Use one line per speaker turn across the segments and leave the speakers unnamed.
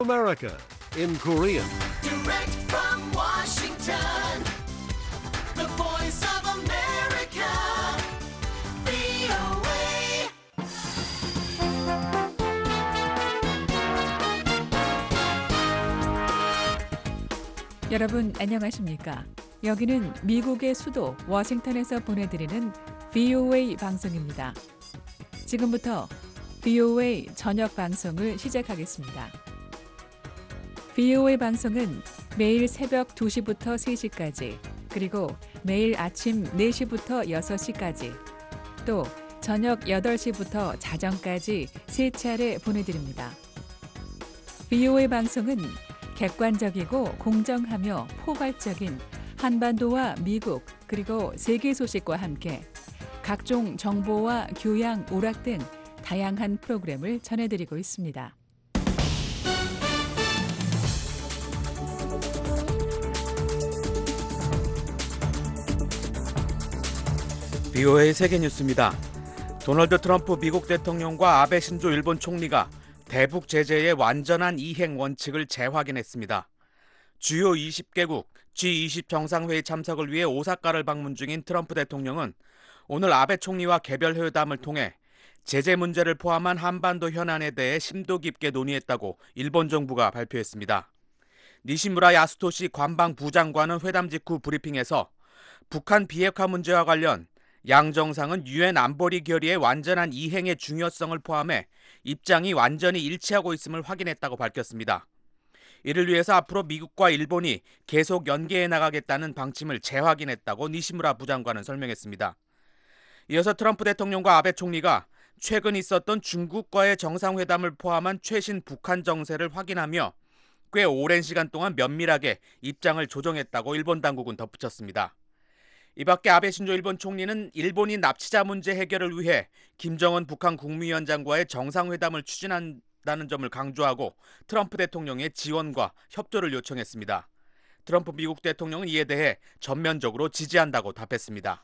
America in Korean.
Direct from Washington, the voice of America, VOA.
여러분 안녕하십니까? 여기는 미국의 수도 워싱턴에서 보내드리는 VOA 방송입니다. 지금부터 VOA 저녁 방송을 시작하겠습니다. VOA 방송은 매일 새벽 2시부터 3시까지, 그리고 매일 아침 4시부터 6시까지, 또 저녁 8시부터 자정까지 3차례 보내드립니다. VOA 방송은 객관적이고 공정하며 포괄적인 한반도와 미국 그리고 세계 소식과 함께 각종 정보와 교양, 오락 등 다양한 프로그램을 전해드리고 있습니다.
VOA 세계뉴스입니다. 도널드 트럼프 미국 대통령과 아베 신조 일본 총리가 대북 제재의 완전한 이행 원칙을 재확인했습니다. 주요 20개국 G20 정상회의 참석을 위해 오사카를 방문 중인 트럼프 대통령은 오늘 아베 총리와 개별 회담을 통해 제재 문제를 포함한 한반도 현안에 대해 심도 깊게 논의했다고 일본 정부가 발표했습니다. 니시무라 야스토시 관방부장관은 회담 직후 브리핑에서 북한 비핵화 문제와 관련 양 정상은 유엔 안보리 결의의 완전한 이행의 중요성을 포함해 입장이 완전히 일치하고 있음을 확인했다고 밝혔습니다. 이를 위해서 앞으로 미국과 일본이 계속 연계해 나가겠다는 방침을 재확인했다고 니시무라 부장관은 설명했습니다. 이어서 트럼프 대통령과 아베 총리가 최근 있었던 중국과의 정상회담을 포함한 최신 북한 정세를 확인하며 꽤 오랜 시간 동안 면밀하게 입장을 조정했다고 일본 당국은 덧붙였습니다. 이 밖에 아베 신조 일본 총리는 일본이 납치자 문제 해결을 위해 김정은 북한 국무위원장과의 정상회담을 추진한다는 점을 강조하고 트럼프 대통령의 지원과 협조를 요청했습니다. 트럼프 미국 대통령은 이에 대해 전면적으로 지지한다고 답했습니다.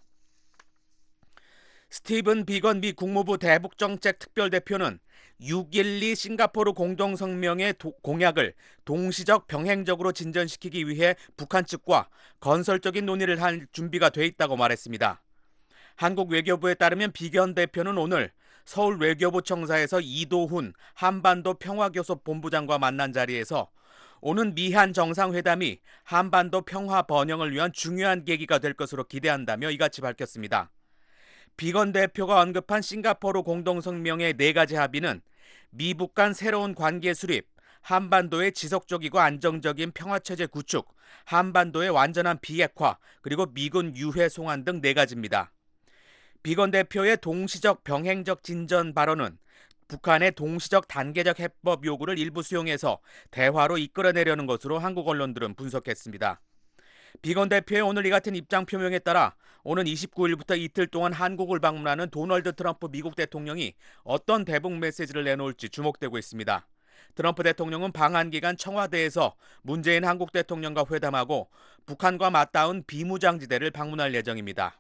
스티븐 비건 미 국무부 대북정책 특별대표는 6.12 싱가포르 공동성명의 공약을 동시적 병행적으로 진전시키기 위해 북한 측과 건설적인 논의를 할 준비가 돼 있다고 말했습니다. 한국 외교부에 따르면 비건 대표는 오늘 서울 외교부 청사에서 이도훈 한반도 평화교섭 본부장과 만난 자리에서 오는 미한 정상회담이 한반도 평화 번영을 위한 중요한 계기가 될 것으로 기대한다며 이같이 밝혔습니다. 비건 대표가 언급한 싱가포르 공동성명의 4가지 합의는 미북 간 새로운 관계 수립, 한반도의 지속적이고 안정적인 평화체제 구축, 한반도의 완전한 비핵화, 그리고 미군 유해 송환 등 4가지입니다. 비건 대표의 동시적 병행적 진전 발언은 북한의 동시적 단계적 해법 요구를 일부 수용해서 대화로 이끌어내려는 것으로 한국 언론들은 분석했습니다. 비건 대표의 오늘 이 같은 입장 표명에 따라 오는 29일부터 이틀 동안 한국을 방문하는 도널드 트럼프 미국 대통령이 어떤 대북 메시지를 내놓을지 주목되고 있습니다. 트럼프 대통령은 방한 기간 청와대에서 문재인 한국 대통령과 회담하고 북한과 맞닿은 비무장지대를 방문할 예정입니다.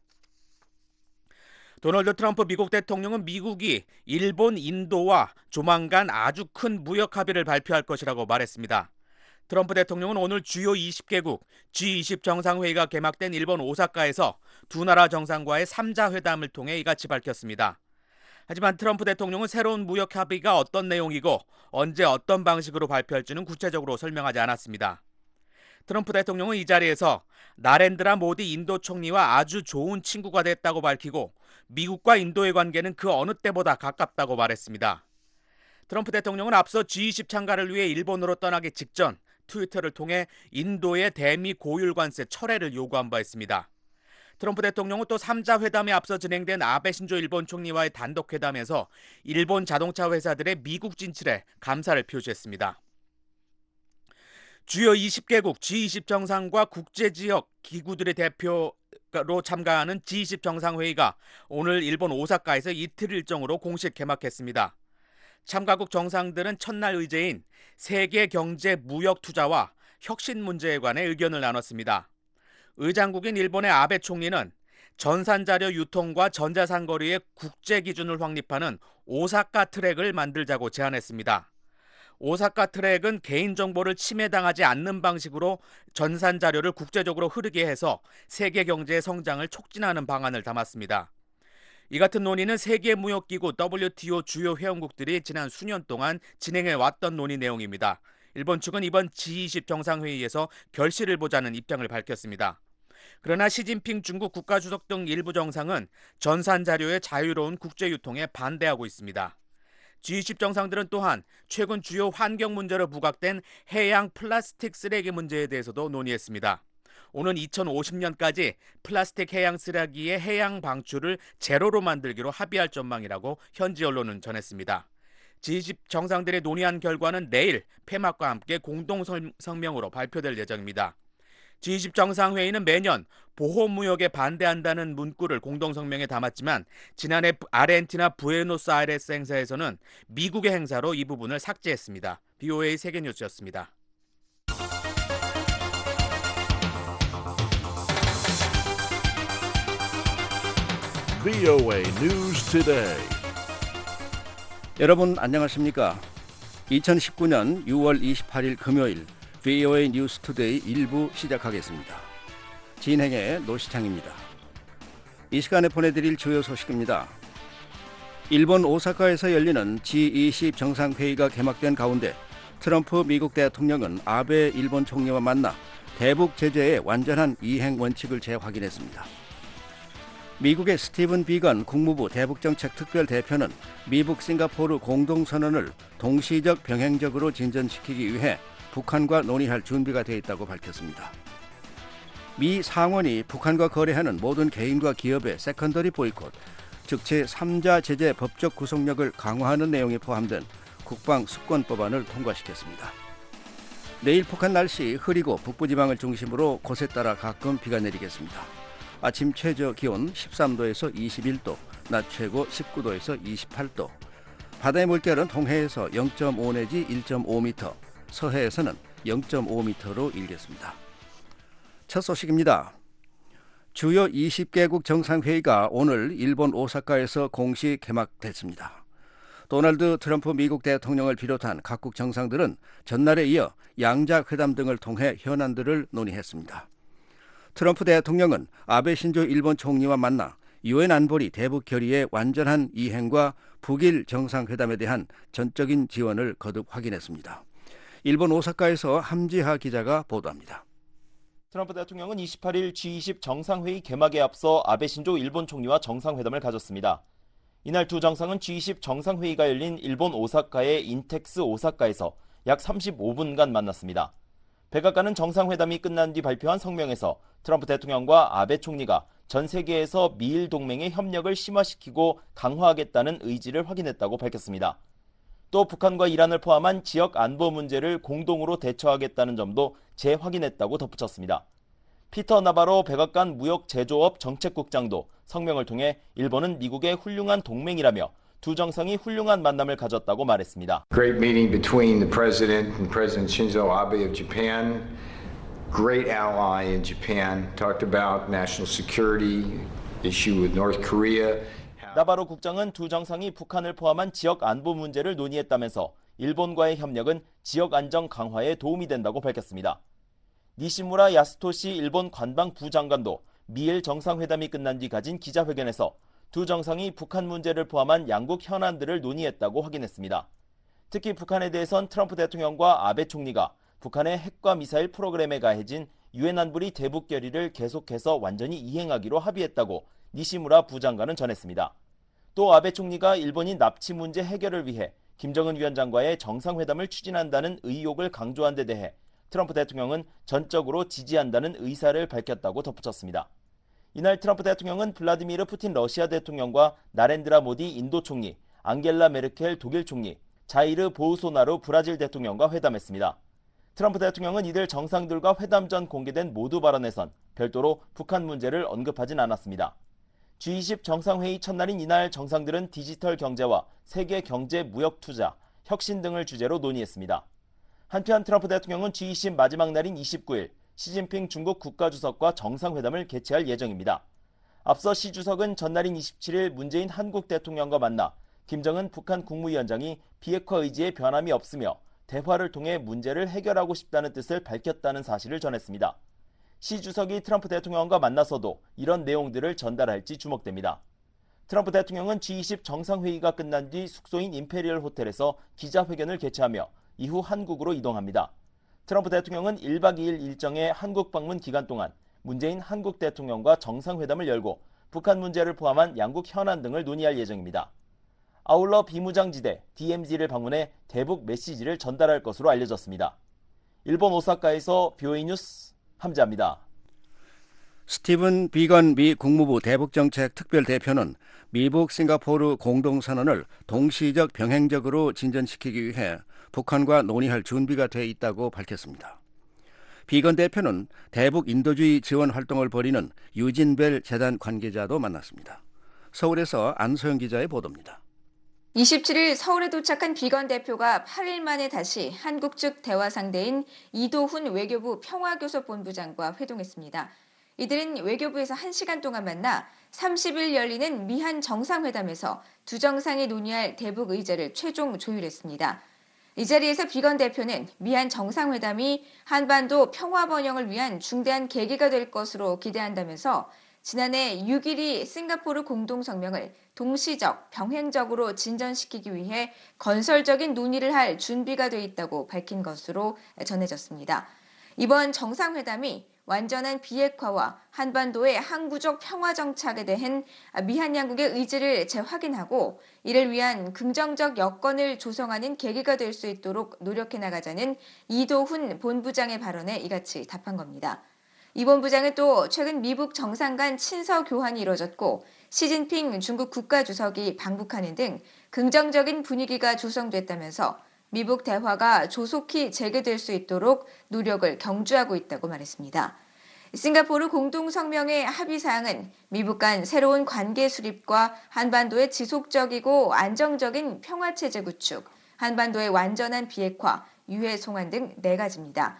도널드 트럼프 미국 대통령은 미국이 일본, 인도와 조만간 아주 큰 무역 합의를 발표할 것이라고 말했습니다. 트럼프 대통령은 오늘 주요 20개국 G20 정상회의가 개막된 일본 오사카에서 두 나라 정상과의 3자 회담을 통해 이같이 밝혔습니다. 하지만 트럼프 대통령은 새로운 무역 합의가 어떤 내용이고 언제 어떤 방식으로 발표할지는 구체적으로 설명하지 않았습니다. 트럼프 대통령은 이 자리에서 나렌드라 모디 인도 총리와 아주 좋은 친구가 됐다고 밝히고 미국과 인도의 관계는 그 어느 때보다 가깝다고 말했습니다. 트럼프 대통령은 앞서 G20 참가를 위해 일본으로 떠나기 직전 트위터를 통해 인도의 대미 고율 관세 철회를 요구한 바 있습니다. 트럼프 대통령은 또 3자 회담에 앞서 진행된 아베 신조 일본 총리와의 단독 회담에서 일본 자동차 회사들의 미국 진출에 감사를 표시했습니다. 주요 20개국 G20 정상과 국제지역 기구들의 대표로 참가하는 G20 정상회의가 오늘 일본 오사카에서 이틀 일정으로 공식 개막했습니다. 참가국 정상들은 첫날 의제인 세계 경제 무역 투자와 혁신 문제에 관해 의견을 나눴습니다. 의장국인 일본의 아베 총리는 전산자료 유통과 전자상거래의 국제 기준을 확립하는 오사카 트랙을 만들자고 제안했습니다. 오사카 트랙은 개인정보를 침해당하지 않는 방식으로 전산 자료를 국제적으로 흐르게 해서 세계 경제의 성장을 촉진하는 방안을 담았습니다. 이 같은 논의는 세계무역기구 WTO 주요 회원국들이 지난 수년 동안 진행해왔던 논의 내용입니다. 일본 측은 이번 G20 정상회의에서 결실을 보자는 입장을 밝혔습니다. 그러나 시진핑 중국 국가주석 등 일부 정상은 전산 자료의 자유로운 국제유통에 반대하고 있습니다. G20 정상들은 또한 최근 주요 환경 문제로 부각된 해양 플라스틱 쓰레기 문제에 대해서도 논의했습니다. 오는 2050년까지 플라스틱 해양 쓰레기의 해양 방출을 제로로 만들기로 합의할 전망이라고 현지 언론은 전했습니다. G20 정상들이 논의한 결과는 내일 폐막과 함께 공동 성명으로 발표될 예정입니다. G20 정상회의는 매년 보호무역에 반대한다는 문구를 공동성명에 담았지만 지난해 아르헨티나 부에노스아이레스 행사에서는 미국의 행사로 이 부분을 삭제했습니다. BOA 세계뉴스였습니다.
VOA News Today.
여러분 안녕하십니까? 2019년 6월 28일 금요일 VOA 뉴스 투데이 1부 시작하겠습니다. 진행의 노시창입니다. 이 시간에 보내드릴 주요 소식입니다. 일본 오사카에서 열리는 G20 정상회의가 개막된 가운데 트럼프 미국 대통령은 아베 일본 총리와 만나 대북 제재의 완전한 이행 원칙을 재확인했습니다. 미국의 스티븐 비건 국무부 대북정책 특별대표는 미국 싱가포르 공동선언을 동시적 병행적으로 진전시키기 위해 북한과 논의할 준비가 돼 있다고 밝혔습니다. 미 상원이 북한과 거래하는 모든 개인과 기업의 세컨더리 보이콧, 즉 제3자 제재 법적 구속력을 강화하는 내용이 포함된 국방수권법안을 통과시켰습니다. 내일 북한 날씨 흐리고 북부지방을 중심으로 곳에 따라 가끔 비가 내리겠습니다. 아침 최저 기온 13도에서 21도, 낮 최고 19도에서 28도. 바다의 물결은 동해에서 0.5 내지 1.5m, 서해에서는 0.5m로 일겠습니다. 첫 소식입니다. 주요 20개국 정상회의가 오늘 일본 오사카에서 공식 개막됐습니다. 도널드 트럼프 미국 대통령을 비롯한 각국 정상들은 전날에 이어 양자회담 등을 통해 현안들을 논의했습니다. 트럼프 대통령은 아베 신조 일본 총리와 만나 유엔 안보리 대북 결의의 완전한 이행과 북일 정상회담에 대한 전적인 지원을 거듭 확인했습니다. 일본 오사카에서 함지하 기자가 보도합니다.
트럼프 대통령은 28일 G20 정상회의 개막에 앞서 아베 신조 일본 총리와 정상회담을 가졌습니다. 이날 두 정상은 G20 정상회의가 열린 일본 오사카의 인텍스 오사카에서 약 35분간 만났습니다. 백악관은 정상회담이 끝난 뒤 발표한 성명에서 트럼프 대통령과 아베 총리가 전 세계에서 미일 동맹의 협력을 심화시키고 강화하겠다는 의지를 확인했다고 밝혔습니다. 또 북한과 이란을 포함한 지역 안보 문제를 공동으로 대처하겠다는 점도 재확인했다고 덧붙였습니다. 피터 나바로 백악관 무역제조업 정책국장도 성명을 통해 일본은 미국의 훌륭한 동맹이라며 두 정상이 훌륭한 만남을 가졌다고 말했습니다.
Great meeting between the President and President Shinzo Abe of Japan. Great ally in Japan. Talked about national security issue with North Korea.
나바로 국장은 두 정상이 북한을 포함한 지역 안보 문제를 논의했다면서 일본과의 협력은 지역 안정 강화에 도움이 된다고 밝혔습니다. 니시무라 야스토시 일본 관방부장관도 미일 정상회담이 끝난 뒤 가진 기자회견에서 두 정상이 북한 문제를 포함한 양국 현안들을 논의했다고 확인했습니다. 특히 북한에 대해선 트럼프 대통령과 아베 총리가 북한의 핵과 미사일 프로그램에 가해진 유엔 안보리 대북 결의를 계속해서 완전히 이행하기로 합의했다고 니시무라 부장관은 전했습니다. 또 아베 총리가 일본인 납치 문제 해결을 위해 김정은 위원장과의 정상회담을 추진한다는 의욕을 강조한 데 대해 트럼프 대통령은 전적으로 지지한다는 의사를 밝혔다고 덧붙였습니다. 이날 트럼프 대통령은 블라디미르 푸틴 러시아 대통령과 나렌드라 모디 인도 총리, 앙겔라 메르켈 독일 총리, 자이르 보우소나루 브라질 대통령과 회담했습니다. 트럼프 대통령은 이들 정상들과 회담 전 공개된 모두 발언에선 별도로 북한 문제를 언급하진 않았습니다. G20 정상회의 첫날인 이날 정상들은 디지털 경제와 세계 경제 무역 투자, 혁신 등을 주제로 논의했습니다. 한편 트럼프 대통령은 G20 마지막 날인 29일 시진핑 중국 국가주석과 정상회담을 개최할 예정입니다. 앞서 시 주석은 전날인 27일 문재인 한국 대통령과 만나 김정은 북한 국무위원장이 비핵화 의지에 변함이 없으며 대화를 통해 문제를 해결하고 싶다는 뜻을 밝혔다는 사실을 전했습니다. 시 주석이 트럼프 대통령과 만나서도 이런 내용들을 전달할지 주목됩니다. 트럼프 대통령은 G20 정상회의가 끝난 뒤 숙소인 임페리얼 호텔에서 기자회견을 개최하며 이후 한국으로 이동합니다. 트럼프 대통령은 1박 2일 일정의 한국 방문 기간 동안 문재인 한국 대통령과 정상회담을 열고 북한 문제를 포함한 양국 현안 등을 논의할 예정입니다. 아울러 비무장지대 DMZ를 방문해 대북 메시지를 전달할 것으로 알려졌습니다. 일본 오사카에서 BOA 뉴스 함재합니다.
스티븐 비건 미 국무부 대북정책 특별대표는 미북 싱가포르 공동선언을 동시적 병행적으로 진전시키기 위해 북한과 논의할 준비가 돼 있다고 밝혔습니다. 비건 대표는 대북 인도주의 지원 활동을 벌이는 유진벨 재단 관계자도 만났습니다. 서울에서 안소영 기자의 보도입니다.
27일 서울에 도착한 비건 대표가 8일 만에 다시 한국 측 대화 상대인 이도훈 외교부 평화교섭본부장과 회동했습니다. 이들은 외교부에서 1시간 동안 만나 30일 열리는 미한 정상회담에서 두 정상이 논의할 대북 의제를 최종 조율했습니다. 이 자리에서 비건 대표는 미한 정상회담이 한반도 평화 번영을 위한 중대한 계기가 될 것으로 기대한다면서 지난해 6일이 싱가포르 공동성명을 동시적, 병행적으로 진전시키기 위해 건설적인 논의를 할 준비가 돼 있다고 밝힌 것으로 전해졌습니다. 이번 정상회담이 완전한 비핵화와 한반도의 항구적 평화 정착에 대한 미한 양국의 의지를 재확인하고 이를 위한 긍정적 여건을 조성하는 계기가 될 수 있도록 노력해 나가자는 이도훈 본부장의 발언에 이같이 답한 겁니다. 이 본부장은 또 최근 미북 정상 간 친서 교환이 이뤄졌고 시진핑 중국 국가주석이 방북하는 등 긍정적인 분위기가 조성됐다면서 미북 대화가 조속히 재개될 수 있도록 노력을 경주하고 있다고 말했습니다. 싱가포르 공동성명의 합의사항은 미북 간 새로운 관계 수립과 한반도의 지속적이고 안정적인 평화체제 구축, 한반도의 완전한 비핵화, 유해 송환 등 4가지입니다.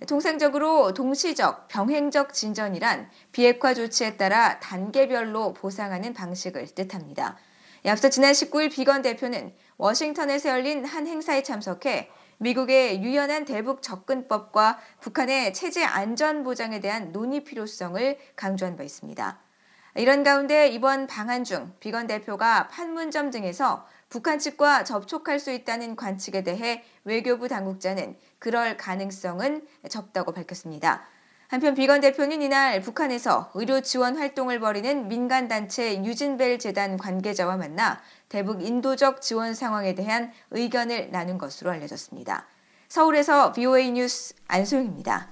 통상적으로 동시적, 병행적 진전이란 비핵화 조치에 따라 단계별로 보상하는 방식을 뜻합니다. 앞서 지난 19일 비건 대표는 워싱턴에서 열린 한 행사에 참석해 미국의 유연한 대북 접근법과 북한의 체제 안전 보장에 대한 논의 필요성을 강조한 바 있습니다. 이런 가운데 이번 방한 중 비건 대표가 판문점 등에서 북한 측과 접촉할 수 있다는 관측에 대해 외교부 당국자는 그럴 가능성은 적다고 밝혔습니다. 한편 비건 대표는 이날 북한에서 의료 지원 활동을 벌이는 민간단체 유진벨 재단 관계자와 만나 대북 인도적 지원 상황에 대한 의견을 나눈 것으로 알려졌습니다. 서울에서 BOA 뉴스 안소영입니다.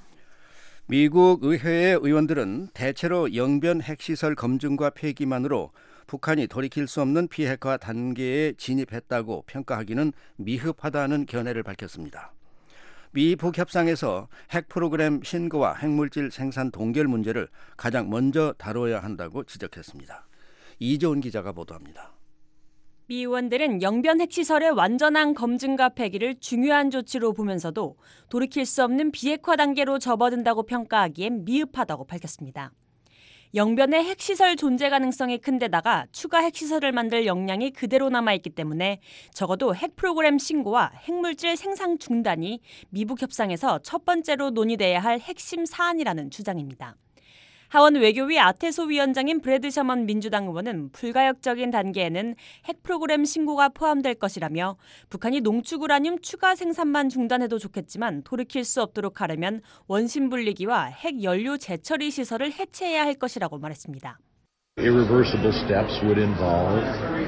미국 의회의 의원들은 대체로 영변 핵시설 검증과 폐기만으로 북한이 돌이킬 수 없는 비핵화 단계에 진입했다고 평가하기는 미흡하다는 견해를 밝혔습니다. 미북 협상에서 핵 프로그램 신고와 핵물질 생산 동결 문제를 가장 먼저 다뤄야 한다고 지적했습니다. 이조은 기자가 보도합니다.
미 의원들은 영변 핵시설의 완전한 검증과 폐기를 중요한 조치로 보면서도 돌이킬 수 없는 비핵화 단계로 접어든다고 평가하기엔 미흡하다고 밝혔습니다. 영변의 핵시설 존재 가능성이 큰 데다가 추가 핵시설을 만들 역량이 그대로 남아있기 때문에 적어도 핵 프로그램 신고와 핵물질 생산 중단이 미북 협상에서 첫 번째로 논의돼야 할 핵심 사안이라는 주장입니다. 하원 외교위 아태소 위원장인 브래드 셔먼 민주당 의원은 불가역적인 단계에는 핵 프로그램 신고가 포함될 것이라며 북한이 농축 우라늄 추가 생산만 중단해도 좋겠지만 돌이킬 수 없도록 하려면 원심 분리기와 핵 연료 재처리 시설을 해체해야 할 것이라고 말했습니다.
Irreversible steps would involve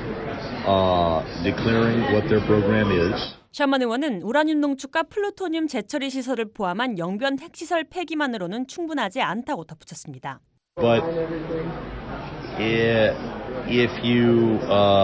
declaring what their program is.
셔먼 의원은 우라늄 농축과 플루토늄 재처리 시설을 포함한 영변 핵시설 폐기만으로는 충분하지 않다고 덧붙였습니다.
But if you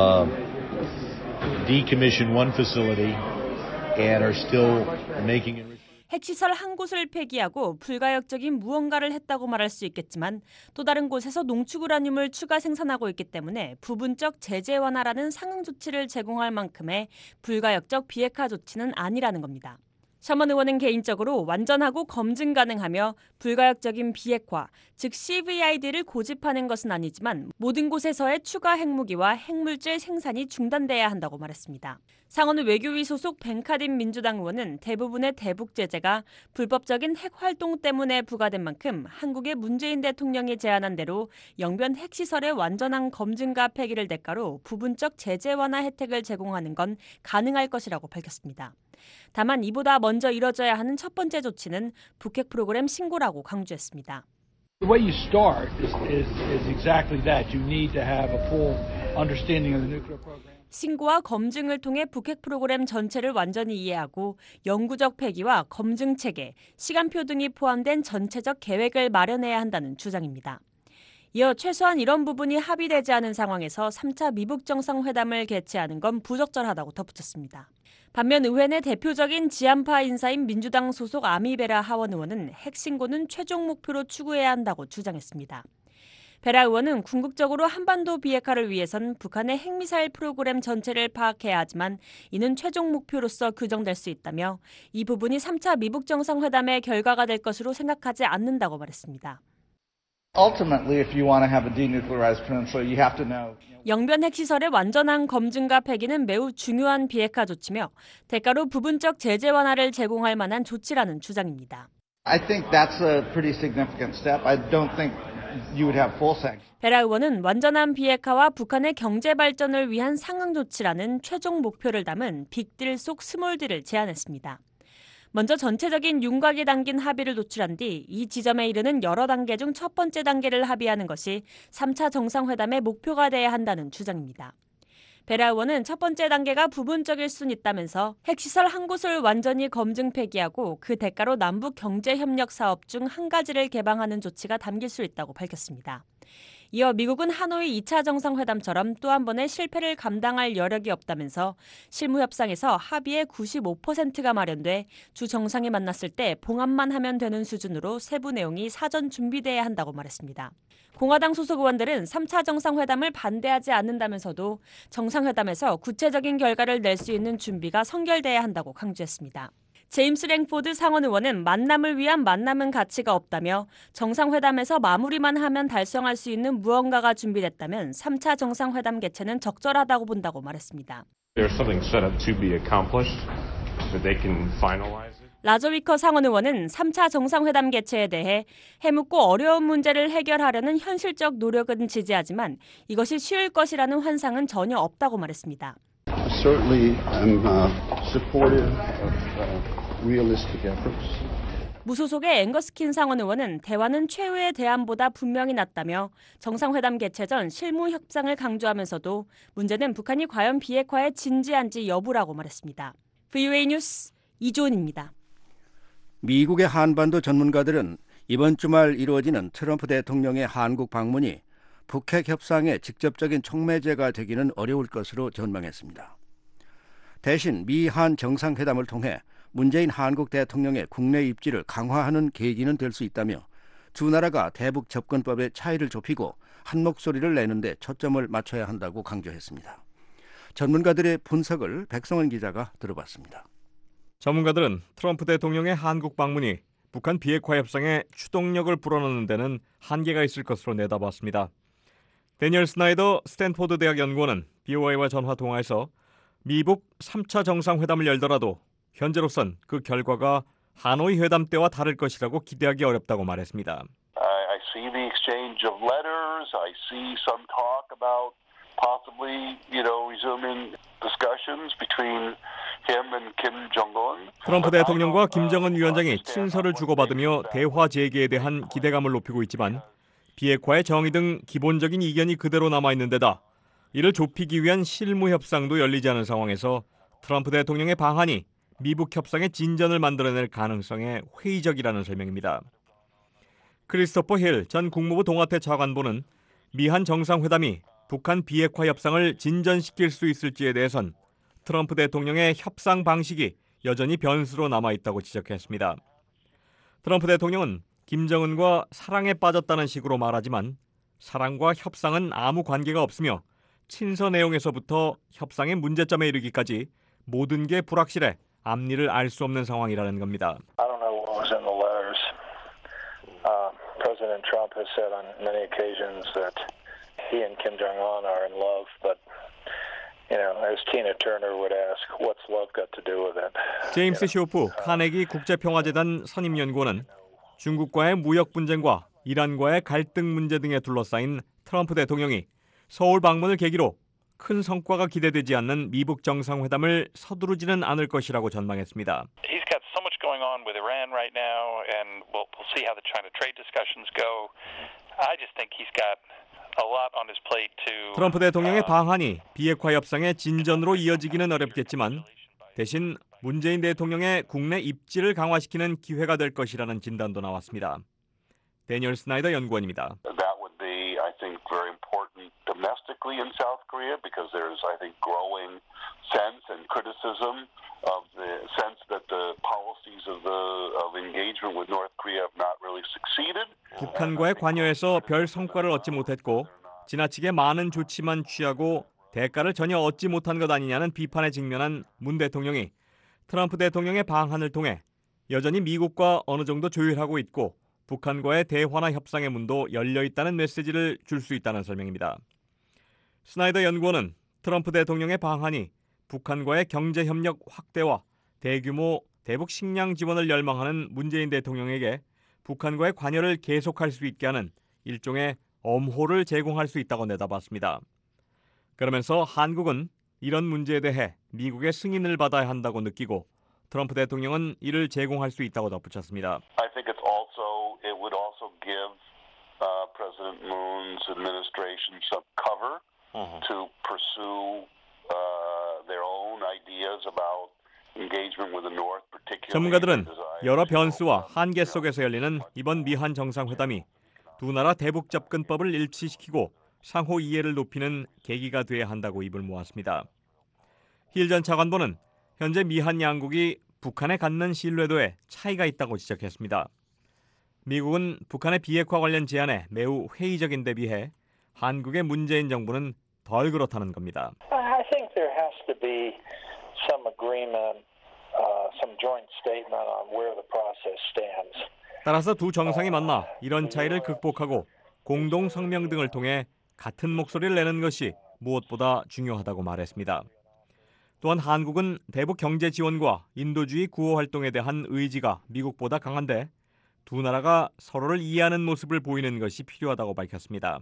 decommission one facility and are still making
핵시설 한 곳을 폐기하고 불가역적인 무언가를 했다고 말할 수 있겠지만 또 다른 곳에서 농축 우라늄을 추가 생산하고 있기 때문에 부분적 제재 완화라는 상응 조치를 제공할 만큼의 불가역적 비핵화 조치는 아니라는 겁니다. 셔먼 의원은 개인적으로 완전하고 검증 가능하며 불가역적인 비핵화, 즉 CVID를 고집하는 것은 아니지만 모든 곳에서의 추가 핵무기와 핵물질 생산이 중단돼야 한다고 말했습니다. 상원 외교위 소속 벤카딘 민주당 의원은 대부분의 대북 제재가 불법적인 핵 활동 때문에 부과된 만큼 한국의 문재인 대통령이 제안한 대로 영변 핵시설의 완전한 검증과 폐기를 대가로 부분적 제재 완화 혜택을 제공하는 건 가능할 것이라고 밝혔습니다. 다만 이보다 먼저 이뤄져야 하는 첫 번째 조치는 북핵 프로그램 신고라고 강조했습니다.
The way you start is exactly that. You need to have a full understanding of the nuclear program.
신고와 검증을 통해 북핵 프로그램 전체를 완전히 이해하고 영구적 폐기와 검증 체계, 시간표 등이 포함된 전체적 계획을 마련해야 한다는 주장입니다. 이어 최소한 이런 부분이 합의되지 않은 상황에서 3차 미북 정상회담을 개최하는 건 부적절하다고 덧붙였습니다. 반면 의회 내 대표적인 지한파 인사인 민주당 소속 아미베라 하원 의원은 핵 신고는 최종 목표로 추구해야 한다고 주장했습니다. 베라 의원은 궁극적으로 한반도 비핵화를 위해선 북한의 핵미사일 프로그램 전체를 파악해야 하지만 이는 최종 목표로서 규정될 수 있다며 이 부분이 3차 미북 정상회담의 결과가 될 것으로 생각하지 않는다고 말했습니다.
Ultimately, if you want to have a denuclearized peninsula, you have to know.
영변 핵시설의 완전한 검증과 폐기는 매우 중요한 비핵화 조치며 대가로 부분적 제재 완화를 제공할 만한 조치라는 주장입니다.
I think that's a pretty significant step. I don't think you would have full sanctions.
베라 의원은 완전한 비핵화와 북한의 경제 발전을 위한 상응 조치라는 최종 목표를 담은 빅딜 속 스몰딜을 제안했습니다. 먼저 전체적인 윤곽이 담긴 합의를 도출한 뒤 이 지점에 이르는 여러 단계 중 첫 번째 단계를 합의하는 것이 3차 정상회담의 목표가 돼야 한다는 주장입니다. 베라 의원은 첫 번째 단계가 부분적일 순 있다면서 핵시설 한 곳을 완전히 검증 폐기하고 그 대가로 남북 경제협력 사업 중 한 가지를 개방하는 조치가 담길 수 있다고 밝혔습니다. 이어 미국은 하노이 2차 정상회담처럼 또 한 번의 실패를 감당할 여력이 없다면서 실무협상에서 합의의 95%가 마련돼 주 정상이 만났을 때 봉합만 하면 되는 수준으로 세부 내용이 사전 준비돼야 한다고 말했습니다. 공화당 소속 의원들은 3차 정상회담을 반대하지 않는다면서도 정상회담에서 구체적인 결과를 낼 수 있는 준비가 선결돼야 한다고 강조했습니다. 제임스 랭포드 상원 의원은 만남을 위한 만남은 가치가 없다며 정상회담에서 마무리만 하면 달성할 수 있는 무언가가 준비됐다면 3차 정상회담 개최는 적절하다고 본다고 말했습니다.
There's something set up to be accomplished, but they can finalize it.
라저 위커 상원 의원은 3차 정상회담 개최에 대해 해묵고 어려운 문제를 해결하려는 현실적 노력은 지지하지만 이것이 쉬울 것이라는 환상은 전혀 없다고 말했습니다.
Certainly, I'm supportive of realistic efforts.
무소속의 앵거스킨 상원 의원은 대화는 최후의 대안보다 분명히 낫다며 정상회담 개최 전 실무 협상을 강조하면서도 문제는 북한이 과연 비핵화에 진지한지 여부라고 말했습니다. VOA 뉴스 이조은입니다.
미국의 한반도 전문가들은 이번 주말 이루어지는 트럼프 대통령의 한국 방문이 북핵 협상의 직접적인 촉매제가 되기는 어려울 것으로 전망했습니다. 대신 미한 정상회담을 통해 문재인 한국 대통령의 국내 입지를 강화하는 계기는 될 수 있다며 두 나라가 대북 접근법의 차이를 좁히고 한 목소리를 내는 데 초점을 맞춰야 한다고 강조했습니다. 전문가들의 분석을 백성원 기자가 들어봤습니다.
전문가들은 트럼프 대통령의 한국 방문이 북한 비핵화 협상에 추동력을 불어넣는 데는 한계가 있을 것으로 내다봤습니다. 데니얼 스나이더 스탠포드 대학 연구원은 BOA와 전화 통화에서 미북 3차 정상회담을 열더라도 현재로선 그 결과가 하노이 회담 때와 다를 것이라고 기대하기 어렵다고 말했습니다.
I see the exchange of letters. I see some talk about possibly, resuming discussions between him and Kim Jong-un.
트럼프 대통령과 김정은 위원장이 친서를 주고받으며 대화 재개에 대한 기대감을 높이고 있지만 비핵화의 정의 등 기본적인 이견이 그대로 남아있는 데다 이를 좁히기 위한 실무 협상도 열리지 않은 상황에서 트럼프 대통령의 방한이 미북 협상의 진전을 만들어낼 가능성에 회의적이라는 설명입니다. 크리스토퍼 힐 전 국무부 동아태 차관보는 미한 정상회담이 북한 비핵화 협상을 진전시킬 수 있을지에 대해선 트럼프 대통령의 협상 방식이 여전히 변수로 남아있다고 지적했습니다. 트럼프 대통령은 김정은과 사랑에 빠졌다는 식으로 말하지만 사랑과 협상은 아무 관계가 없으며 친서 내용에서부터 협상의 문제점에 이르기까지 모든 게 불확실해 앞니를 알 수 없는 상황이라는 겁니다.
I don't know what was in the letters. President Trump has said on many occasions that he and Kim Jong-un are in love, but You know, as Tina Turner would ask, what's love got to do with it?
제임스 쇼프 카네기 국제평화재단 선임연구원은 중국과의 무역 분쟁과 이란과의 갈등 문제 등에 둘러싸인 트럼프 대통령이 서울 방문을 계기로 큰 성과가 기대되지 않는 미북 정상회담을 서두르지는 않을 것이라고 전망했습니다.
He's got so much going on with Iran right now, and we'll see how the China trade discussions go. I just think he's got a lot on his plate to.
트럼프 대통령의 방한이 비핵화 협상의 진전으로 이어지기는 어렵겠지만 대신 문재인 대통령의 국내 입지를 강화시키는 기회가 될 것이라는 진단도 나왔습니다. 데니얼 스나이더 연구원입니다.
That would be, I think, very important domestically in South Korea because there's, I think, growing sense and criticism of the sense that the policies of engagement with North Korea have not really succeeded.
북한과의 관여에서 별 성과를 얻지 못했고 지나치게 많은 조치만 취하고 대가를 전혀 얻지 못한 것 아니냐는 비판에 직면한 문 대통령이 트럼프 대통령의 방한을 통해 여전히 미국과 어느 정도 조율하고 있고 북한과의 대화나 협상의 문도 열려 있다는 메시지를 줄 수 있다는 설명입니다. 스나이더 연구원은 트럼프 대통령의 방한이 북한과의 경제협력 확대와 대규모 대북 식량 지원을 열망하는 문재인 대통령에게 북한과의 관여를 계속할 수 있게 하는 일종의 엄호를 제공할 수 있다고 내다봤습니다. 그러면서 한국은 이런 문제에 대해 미국의 승인을 받아야 한다고 느끼고 트럼프 대통령은 이를 제공할 수 있다고 덧붙였습니다.
I think it would also give President Moon's administration some cover to pursue their own ideas about engagement with the North, particularly.
전문가들은 여러 변수와 한계 속에서 열리는 이번 미한 정상회담이 두 나라 대북 접근법을 일치시키고 상호 이해를 높이는 계기가 돼야 한다고 입을 모았습니다. 힐 전 차관보는 현재 미한 양국이 북한에 갖는 신뢰도에 차이가 있다고 지적했습니다. 미국은 북한의 비핵화 관련 제안에 매우 회의적인 데 비해 한국의 문재인 정부는 덜 그렇다는 겁니다.
I think there has to be some agreement, some joint statement on where the process stands.
따라서 두 정상이 만나 이런 차이를 극복하고 공동 성명 등을 통해 같은 목소리를 내는 것이 무엇보다 중요하다고 말했습니다. 또한 한국은 대북 경제 지원과 인도주의 구호 활동에 대한 의지가 미국보다 강한데 두 나라가 서로를 이해하는 모습을 보이는 것이 필요하다고 밝혔습니다.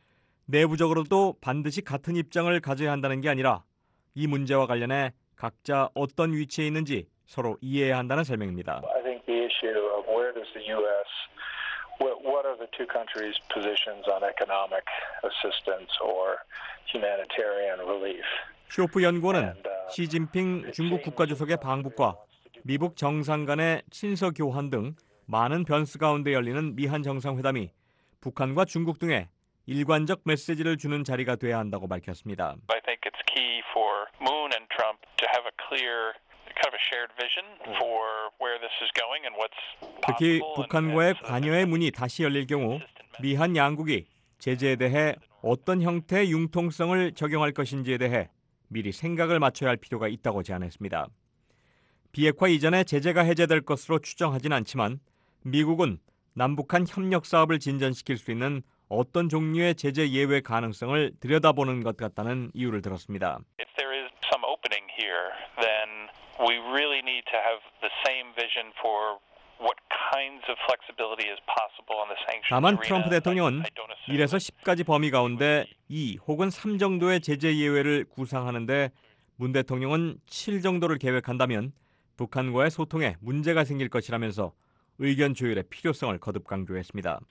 내부적으로도 반드시 같은 입장을 가져야 한다는 게 아니라 이 문제와 관련해 각자 어떤 위치에 있는지 서로 이해해야 한다는 설명입니다.
I think the issue of where does the U.S. What are the two countries' positions on economic assistance or humanitarian relief?
쇼프 연구원은 시진핑 중국 국가주석의 방북과 미북 정상 간의 친서 교환 등 많은 변수 가운데 열리는 미한 정상회담이 북한과 중국 등에 일관적 메시지를 주는 자리가 돼야 한다고 밝혔습니다.
I think it's key for Moon and Trump to have a clear kind of a shared vision for where this is going and what's
특히
possible.
북한과의 관여의 문이 다시 열릴 경우 미한 양국이 제재에 대해 어떤 형태의 융통성을 적용할 것인지에 대해 미리 생각을 맞춰야 할 필요가 있다고 제안했습니다. 비핵화 이전에 제재가 해제될 것으로 추정하진 않지만 미국은 남북한 협력 사업을 진전시킬 수 있는 어떤 종류의 제재 예외 가능성을 들여다보는 것 같다는 이유를 들었습니다.
If there is some opening here, then we really need to have the same vision for what kinds of flexibility is possible on the sanctions
다만
arena.
트럼프 대통령은 1에서 10가지 범위 가운데 2 혹은 3 정도의 제재 예외를 구상하는데 문 대통령은 7 정도를 계획한다면 북한과의 소통에 문제가 생길 것이라면서 의견 조율의 필요성을 거듭 강조했습니다.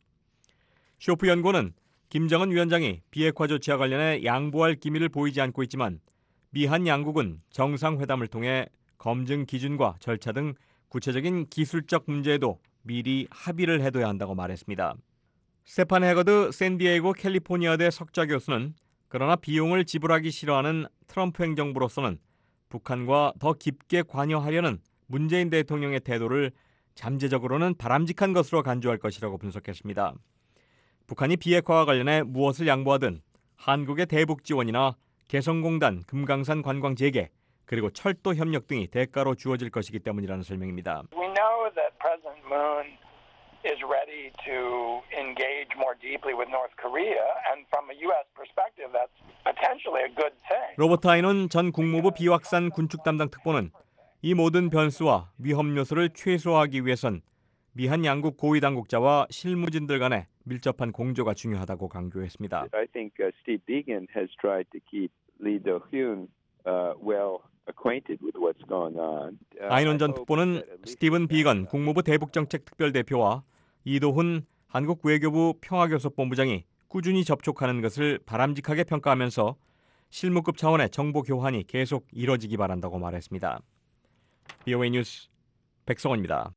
쇼프 연구원은 김정은 위원장이 비핵화 조치와 관련해 양보할 기미를 보이지 않고 있지만 미한 양국은 정상회담을 통해 검증 기준과 절차 등 구체적인 기술적 문제에도 미리 합의를 해둬야 한다고 말했습니다. 스테판 해거드 샌디에이고 캘리포니아대 석좌 교수는 그러나 비용을 지불하기 싫어하는 트럼프 행정부로서는 북한과 더 깊게 관여하려는 문재인 대통령의 태도를 잠재적으로는 바람직한 것으로 간주할 것이라고 분석했습니다. 북한이 비핵화와 관련해 무엇을 양보하든 한국의 대북 지원이나 개성공단, 금강산 관광 재개, 그리고 철도 협력 등이 대가로 주어질 것이기 때문이라는 설명입니다.
We know that President Moon
is ready to engage more deeply with North Korea, and from a U.S. perspective, that's potentially a good thing.
로버트 아이논 전 국무부 비확산 군축 담당 특보는 이 모든 변수와 위험 요소를 최소화하기 위해선 미한 양국 고위 당국자와 실무진들 간의 밀접한 공조가 중요하다고 강조했습니다.
I think Steve Biegun has tried to keep Lee Do-hyun well acquainted with what's going on.
아이논 전 특보는 스티븐 비건 국무부 대북정책 특별대표와 이도훈 한국 외교부 평화교섭본부장이 꾸준히 접촉하는 것을 바람직하게 평가하면서 실무급 차원의 정보 교환이 계속 이뤄지기 바란다고 말했습니다. BOA 뉴스 백성원입니다.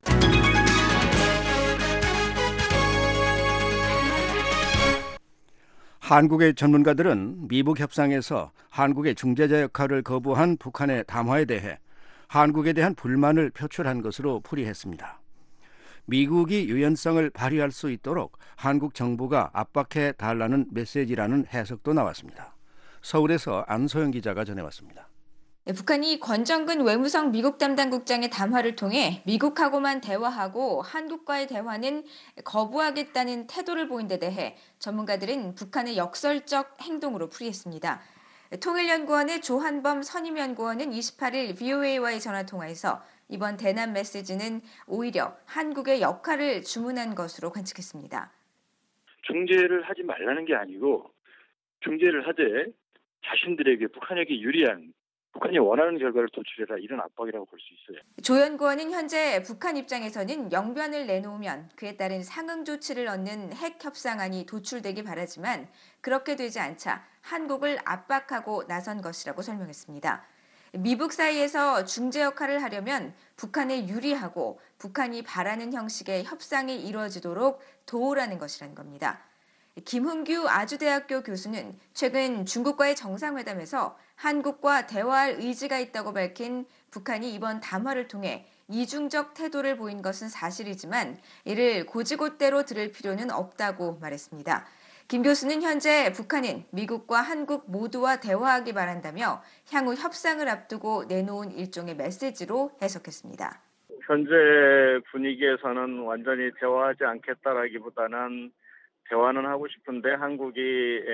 한국의 전문가들은 미북 협상에서 한국의 중재자 역할을 거부한 북한의 담화에 대해 한국에 대한 불만을 표출한 것으로 풀이했습니다. 미국이 유연성을 발휘할 수 있도록 한국 정부가 압박해 달라는 메시지라는 해석도 나왔습니다. 서울에서 안소영 기자가 전해왔습니다.
북한이 권정근 외무성 미국 담당국장의 담화를 통해 미국하고만 대화하고 한국과의 대화는 거부하겠다는 태도를 보인 데 대해 전문가들은 북한의 역설적 행동으로 풀이했습니다. 통일연구원의 조한범 선임연구원은 28일 VOA와의 전화통화에서 이번 대남 메시지는 오히려 한국의 역할을 주문한 것으로 관측했습니다.
중재를 하지 말라는 게 아니고 중재를 하되 자신들에게 북한에게 유리한 북한이 원하는 결과를 도출해라 이런 압박이라고 볼 수 있어요.
조 연구원은 현재 북한 입장에서는 영변을 내놓으면 그에 따른 상응 조치를 얻는 핵 협상안이 도출되기 바라지만 그렇게 되지 않자 한국을 압박하고 나선 것이라고 설명했습니다. 미북 사이에서 중재 역할을 하려면 북한에 유리하고 북한이 바라는 형식의 협상이 이루어지도록 도우라는 것이라는 겁니다. 김흥규 아주대학교 교수는 최근 중국과의 정상회담에서 한국과 대화할 의지가 있다고 밝힌 북한이 이번 담화를 통해 이중적 태도를 보인 것은 사실이지만 이를 곧이곧대로 들을 필요는 없다고 말했습니다. 김 교수는 현재 북한은 미국과 한국 모두와 대화하기 바란다며 향후 협상을 앞두고 내놓은 일종의 메시지로 해석했습니다.
현재 분위기에서는 완전히 대화하지 않겠다라기보다는 대화는 하고 싶은데 한국이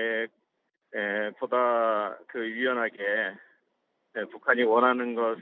보다 유연하게 북한이 원하는 것에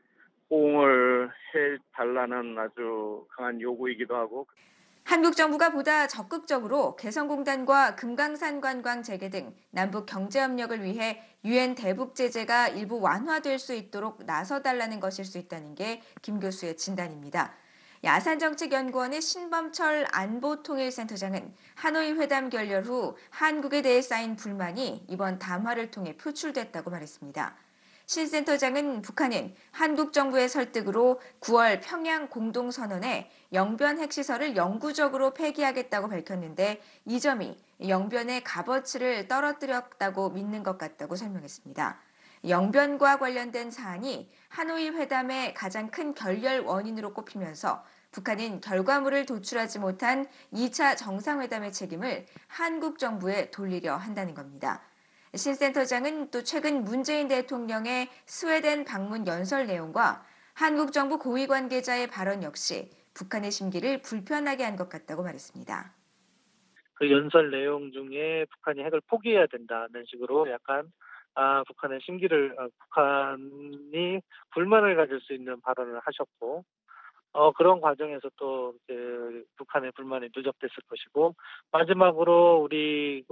호응을 해달라는 아주 강한 요구이기도 하고
한국 정부가 보다 적극적으로 개성공단과 금강산 관광 재개 등 남북 경제협력을 위해 유엔 대북 제재가 일부 완화될 수 있도록 나서달라는 것일 수 있다는 게 김 교수의 진단입니다. 야산정책연구원의 신범철 안보통일센터장은 하노이 회담 결렬 후 한국에 대해 쌓인 불만이 이번 담화를 통해 표출됐다고 말했습니다. 신 센터장은 북한은 한국 정부의 설득으로 9월 평양 공동선언에 영변 핵시설을 영구적으로 폐기하겠다고 밝혔는데 이 점이 영변의 값어치를 떨어뜨렸다고 믿는 것 같다고 설명했습니다. 영변과 관련된 사안이 하노이 회담의 가장 큰 결렬 원인으로 꼽히면서 북한은 결과물을 도출하지 못한 2차 정상회담의 책임을 한국 정부에 돌리려 한다는 겁니다. 신 센터장은 또 최근 문재인 대통령의 스웨덴 방문 연설 내용과 한국 정부 고위 관계자의 발언 역시 북한의 심기를 불편하게 한 것 같다고 말했습니다.
그 연설 내용 중에 북한이 핵을 포기해야 된다는 식으로 약간 북한의 심기를 북한이 불만을 가질 수 있는 발언을 하셨고 그런 과정에서 또 북한의 불만이 누적됐을 것이고 마지막으로 우리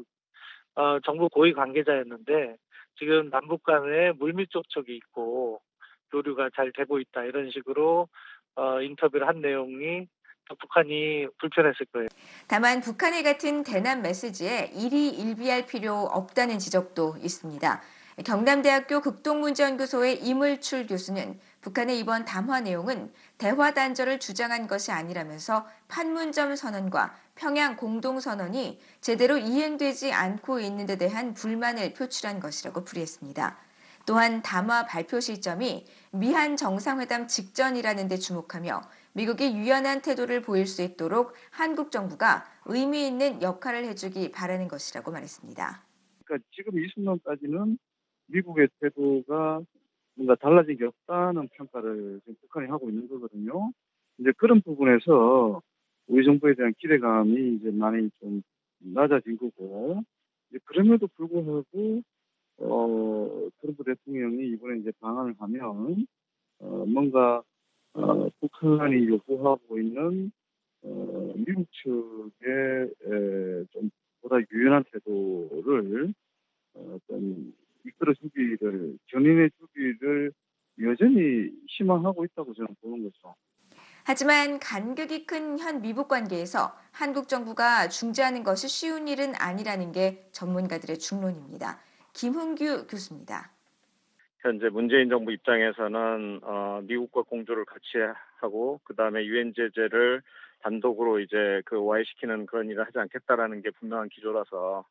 정부 고위 관계자였는데 지금 남북 간에 물밑 접촉이 있고 교류가 잘 되고 있다 이런 식으로 인터뷰를 한 내용이 북한이 불편했을 거예요.
다만 북한의 같은 대남 메시지에 일희일비할 필요 없다는 지적도 있습니다. 경남대학교 극동문제연구소의 이물출 교수는 북한의 이번 담화 내용은 대화 단절을 주장한 것이 아니라면서 판문점 선언과 평양 공동선언이 제대로 이행되지 않고 있는 데 대한 불만을 표출한 것이라고 풀이했습니다. 또한 담화 발표 시점이 미한 정상회담 직전이라는 데 주목하며 미국이 유연한 태도를 보일 수 있도록 한국 정부가 의미 있는 역할을 해주기 바라는 것이라고 말했습니다.
그러니까 지금 이 순간까지는 미국의 태도가 뭔가 달라진 게 없다는 평가를 지금 북한이 하고 있는 거거든요. 이제 그런 부분에서 우리 정부에 대한 기대감이 이제 많이 좀 낮아진 거고, 이제 그럼에도 불구하고 트럼프 대통령이 이번에 이제 방한을 하면 뭔가 북한이 요구하고 있는 미국 측의 좀 보다 유연한 태도를 좀 이끌어주기를, 견인해주기를 여전히 희망하고 있다고 저는 보는 거죠.
하지만 간극이 큰 현 미북 관계에서 한국 정부가 중재하는 것이 쉬운 일은 아니라는 게 전문가들의 중론입니다. 김훈규 교수입니다.
현재 문재인 정부 입장에서는 미국과 공조를 같이 하고 그다음에 유엔 제재를 단독으로 이제 와해시키는 그런 일을 하지 않겠다라는 게 분명한 기조라서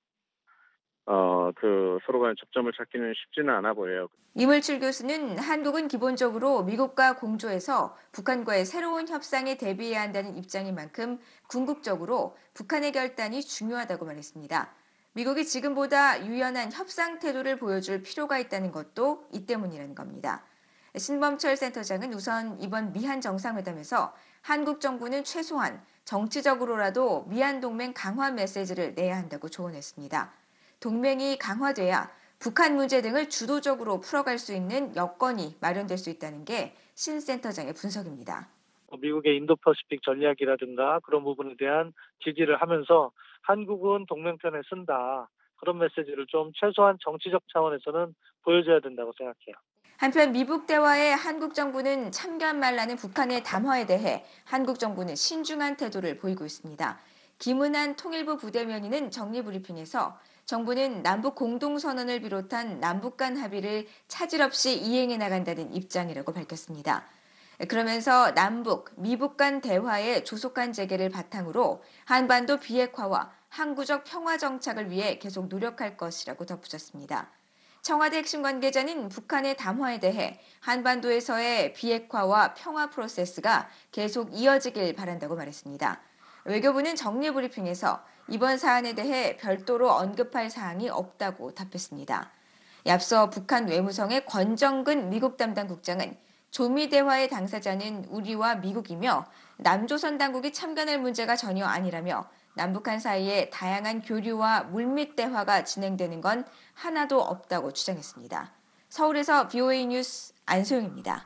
서로 간의 접점을 찾기는 쉽지는 않아 보여요.
이물출 교수는 한국은 기본적으로 미국과 공조해서 북한과의 새로운 협상에 대비해야 한다는 입장인 만큼 궁극적으로 북한의 결단이 중요하다고 말했습니다. 미국이 지금보다 유연한 협상 태도를 보여줄 필요가 있다는 것도 이 때문이라는 겁니다. 신범철 센터장은 우선 이번 미한 정상회담에서 한국 정부는 최소한 정치적으로라도 미한 동맹 강화 메시지를 내야 한다고 조언했습니다. 동맹이 강화돼야 북한 문제 등을 주도적으로 풀어갈 수 있는 여건이 마련될 수 있다는 게 신 센터장의 분석입니다.
미국의 인도퍼시픽 전략이라든가 그런 부분에 대한 지지를 하면서 한국은 동맹편에 쓴다. 그런 메시지를 좀 최소한 정치적 차원에서는 보여줘야 된다고 생각해요.
한편 미북 대화에 한국 정부는 참견 말라는 북한의 담화에 대해 한국 정부는 신중한 태도를 보이고 있습니다. 김은한 통일부 부대변인은 정리브리핑에서 정부는 남북 공동선언을 비롯한 남북 간 합의를 차질 없이 이행해 나간다는 입장이라고 밝혔습니다. 그러면서 남북, 미북 간 대화의 조속한 재개를 바탕으로 한반도 비핵화와 항구적 평화 정착을 위해 계속 노력할 것이라고 덧붙였습니다. 청와대 핵심 관계자는 북한의 담화에 대해 한반도에서의 비핵화와 평화 프로세스가 계속 이어지길 바란다고 말했습니다. 외교부는 정리브리핑에서 이번 사안에 대해 별도로 언급할 사항이 없다고 답했습니다. 앞서 북한 외무성의 권정근 미국 담당 국장은 조미 대화의 당사자는 우리와 미국이며 남조선 당국이 참견할 문제가 전혀 아니라며 남북한 사이에 다양한 교류와 물밑 대화가 진행되는 건 하나도 없다고 주장했습니다. 서울에서 VOA 뉴스 안소영입니다.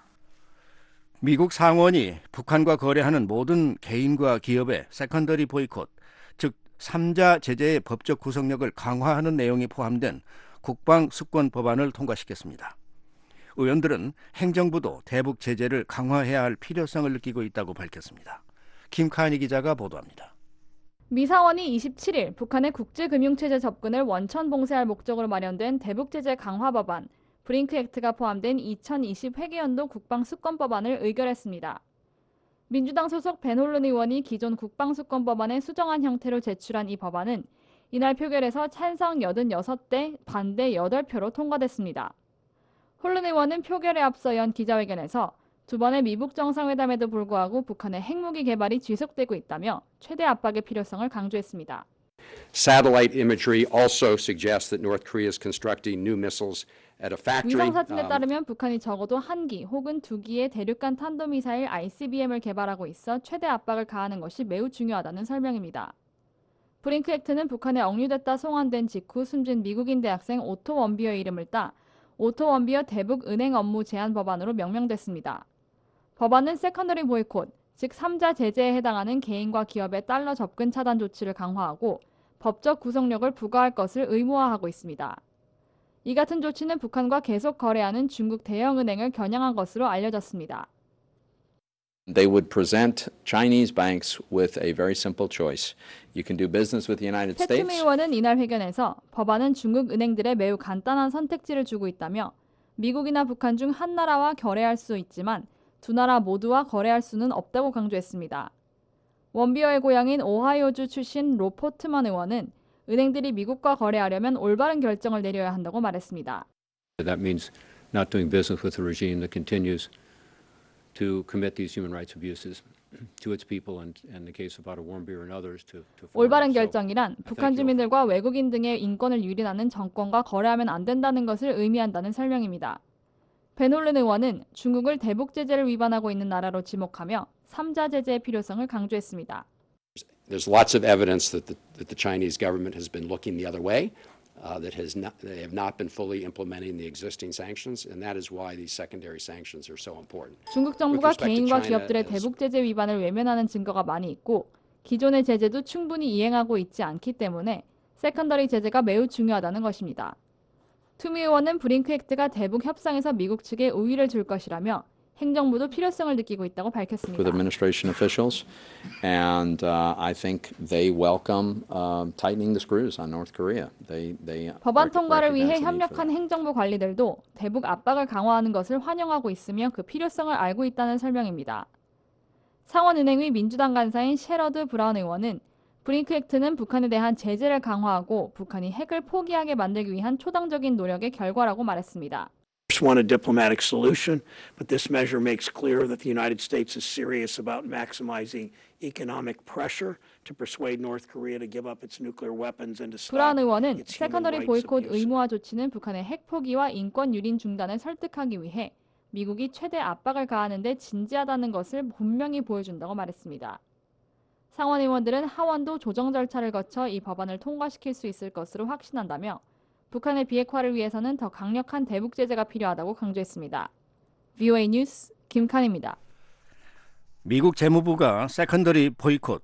미국 상원이 북한과 거래하는 모든 개인과 기업의 세컨더리 보이콧, 즉 3자 제재의 법적 구속력을 강화하는 내용이 포함된 국방 수권 법안을 통과시켰습니다. 의원들은 행정부도 대북 제재를 강화해야 할 필요성을 느끼고 있다고 밝혔습니다. 김카니 기자가 보도합니다.
미 상원이 27일 북한의 국제금융체제 접근을 원천 봉쇄할 목적으로 마련된 대북 제재 강화 법안, 브링크 액트가 포함된 2020 회계연도 국방수권법안을 의결했습니다. 민주당 소속 벤 홀른 의원이 기존 국방수권법안에 수정한 형태로 제출한 이 법안은 이날 표결에서 찬성 86대, 반대 8표로 통과됐습니다. 홀른 의원은 표결에 앞서 연 기자회견에서 두 번의 미북 정상회담에도 불구하고 북한의 핵무기 개발이 지속되고 있다며 최대 압박의 필요성을 강조했습니다.
Satellite imagery also suggests that North Korea is constructing new missiles at a factory.
위성 사진에 따르면 북한이 적어도 한 기 혹은 두 기의 대륙간 탄도미사일 ICBM을 개발하고 있어 최대 압박을 가하는 것이 매우 중요하다는 설명입니다. 브링크 액트는 북한에 억류됐다 송환된 직후 숨진 미국인 대학생 오토 원비어의 이름을 따 오토 원비어 대북 은행 업무 제한 법안으로 명명됐습니다. 법안은 세컨더리 보이콧, 즉 3자 제재에 해당하는 개인과 기업의 달러 접근 차단 조치를 강화하고 법적 구속력을 부과할 것을 의무화하고 있습니다. 이 같은 조치는 북한과 계속 거래하는 중국 대형은행을 겨냥한 것으로 알려졌습니다.
They would present Chinese banks with a very simple choice. You can do business with the United States.
패트미 의원은 이날 회견에서 법안은 중국 은행들에 매우 간단한 선택지를 주고 있다며 미국이나 북한 중 한 나라와 거래할 수 있지만 두 나라 모두와 거래할 수는 없다고 강조했습니다. 원비어의 고향인 오하이오주 출신 로 포트먼 의원은 은행들이 미국과 거래하려면 올바른 결정을 내려야 한다고 말했습니다.
That means not doing business with a regime that continues to commit these human rights abuses to its people and in the case of Otto Warmbier and others to
올바른 결정이란 북한 주민들과 외국인 등의 인권을 유린하는 정권과 거래하면 안 된다는 것을 의미한다는 설명입니다. 벤 홀른 의원은 중국을 대북 제재를 위반하고 있는 나라로 지목하며 3자 제재의 필요성을 강조했습니다.
There's lots of evidence that the Chinese government has been looking the other way, they have not been fully implementing the existing sanctions, and that is why these secondary sanctions are so important.
중국 정부가 개인과 기업들의 대북 제재 위반을 외면하는 증거가 많이 있고 기존의 제재도 충분히 이행하고 있지 않기 때문에 세컨더리 제재가 매우 중요하다는 것입니다. 투미 의원은 브링크 액트가 대북 협상에서 미국 측에 우위를 줄 것이라며 행정부도 필요성을 느끼고 있다고 밝혔습니다.
With administration officials, and I think they welcome tightening the screws on North Korea. They
법안 통과를 위해 협력한 행정부 관리들도 대북 압박을 강화하는 것을 환영하고 있으며 그 필요성을 알고 있다는 설명입니다. 상원은행의 민주당 간사인 셰러드 브라운 의원은 브링크 액트는 북한에 대한 제재를 강화하고 북한이 핵을 포기하게 만들기 위한 초당적인 노력의 결과라고 말했습니다.
Want a diplomatic solution, but this measure makes clear that the United States is serious about maximizing economic pressure to persuade North Korea to give up its nuclear weapons and to stop
브라운 의원은
its human
세컨더리
rights
보이콧
abuses.
의무화 조치는 북한의 핵 포기와 인권 유린 중단을 설득하기 위해 미국이 최대 압박을 가하는 데 진지하다는 것을 분명히 보여준다고 말했습니다. 상원 의원들은 하원도 조정 절차를 거쳐 이 법안을 통과시킬 수 있을 것으로 확신한다며 북한의 비핵화를 위해서는 더 강력한 대북 제재가 필요하다고 강조했습니다. VOA 뉴스 김칸입니다.
미국 재무부가 세컨더리 보이콧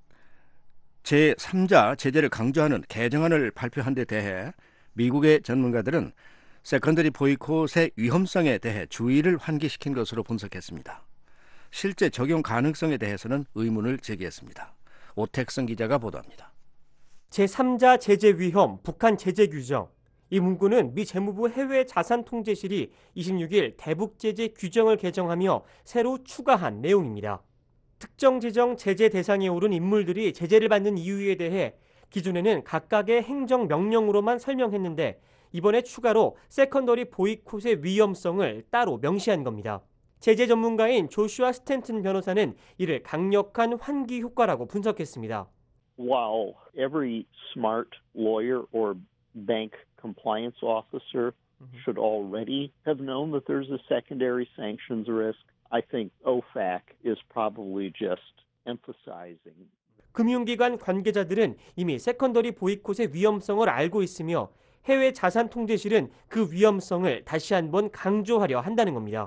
제3자 제재를 강조하는 개정안을 발표한 데 대해 미국의 전문가들은 세컨더리 보이콧의 위험성에 대해 주의를 환기시킨 것으로 분석했습니다. 실제 적용 가능성에 대해서는 의문을 제기했습니다. 오택성 기자가 보도합니다.
제3자 제재 위험, 북한 제재 규정. 이 문구는 미 재무부 해외 자산 통제실이 26일 대북 제재 규정을 개정하며 새로 추가한 내용입니다. 특정 지정 제재 대상에 오른 인물들이 제재를 받는 이유에 대해 기존에는 각각의 행정 명령으로만 설명했는데 이번에 추가로 세컨더리 보이콧의 위험성을 따로 명시한 겁니다. 제재 전문가인 조슈아 스탠튼 변호사는 이를 강력한 환기 효과라고 분석했습니다.
While every smart lawyer or bank compliance officer should already have known that there's a secondary sanctions risk, I think OFAC is probably just emphasizing.
금융기관 관계자들은 이미 세컨더리 보이콧의 위험성을 알고 있으며 해외 자산 통제실은 그 위험성을 다시 한번 강조하려 한다는 겁니다.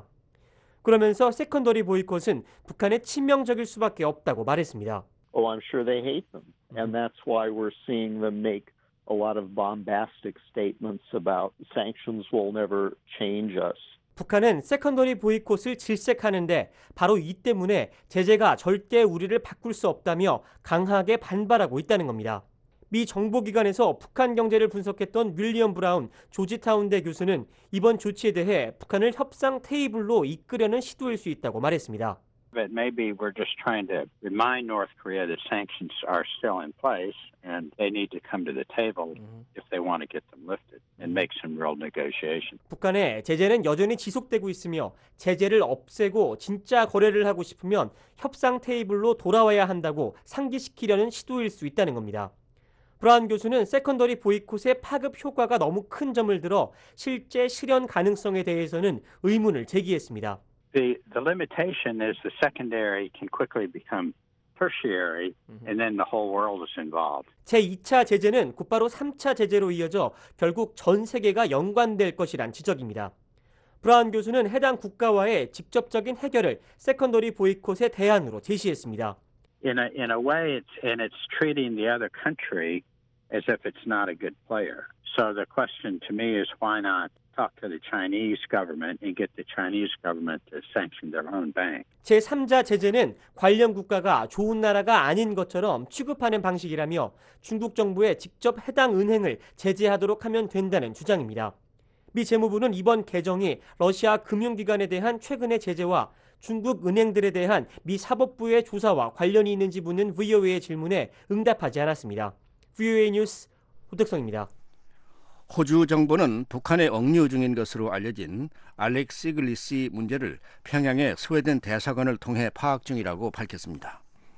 그러면서 세컨더리 보이콧은 북한에 치명적일 수밖에 없다고 말했습니다.
Oh, I'm sure they hate them. And that's why we're seeing them make a lot of bombastic statements about sanctions will never change us.
북한은 세컨더리 보이콧을 질색하는데 바로 이 때문에 제재가 절대 우리를 바꿀 수 없다며 강하게 반발하고 있다는 겁니다. 미 정보기관에서 북한 경제를 분석했던 윌리엄 브라운 조지타운대 교수는 이번 조치에 대해 북한을 협상 테이블로 이끌려는 시도일 수 있다고 말했습니다.
But maybe we're just trying to remind North Korea that sanctions are still in place and they need to come to the table if they want to get them lifted and make some real negotiation.
북한의 제재는 여전히 지속되고 있으며 제재를 없애고 진짜 거래를 하고 싶으면 협상 테이블로 돌아와야 한다고 상기시키려는 시도일 수 있다는 겁니다. 브라운 교수는 세컨더리 보이콧의 파급 효과가 너무 큰 점을 들어 실제 실현 가능성에 대해서는 의문을 제기했습니다.
The limitation is the secondary can quickly become tertiary and then the whole world is involved.
제2차 제재는 곧바로 3차 제재로 이어져 결국 전 세계가 연관될 것이란 지적입니다. 브라운 교수는 해당 국가와의 직접적인 해결을 세컨더리 보이콧의 대안으로 제시했습니다.
In a way it's treating the other country as if it's not a good player. So the question to me is why not talk to the Chinese government and get the Chinese government to sanction their own bank.
제3자 제재는 관련 국가가 좋은 나라가 아닌 것처럼 취급하는 방식이라며 중국 정부에 직접 해당 은행을 제재하도록 하면 된다는 주장입니다. 미 재무부는 이번 개정이 러시아 금융기관에 대한 최근의 제재와 중국 은행들에 대한 미 사법부의 조사와 관련이 있는지 묻는 VOA의 질문에 응답하지 않았습니다. VOA 뉴스 후택성입니다.
호주 정부는 북한에 억류 중인 것으로 알려진 알렉 시글리시 문제를 평양의 스웨덴 대사관을 통해 파악 중이라고 밝혔습니다.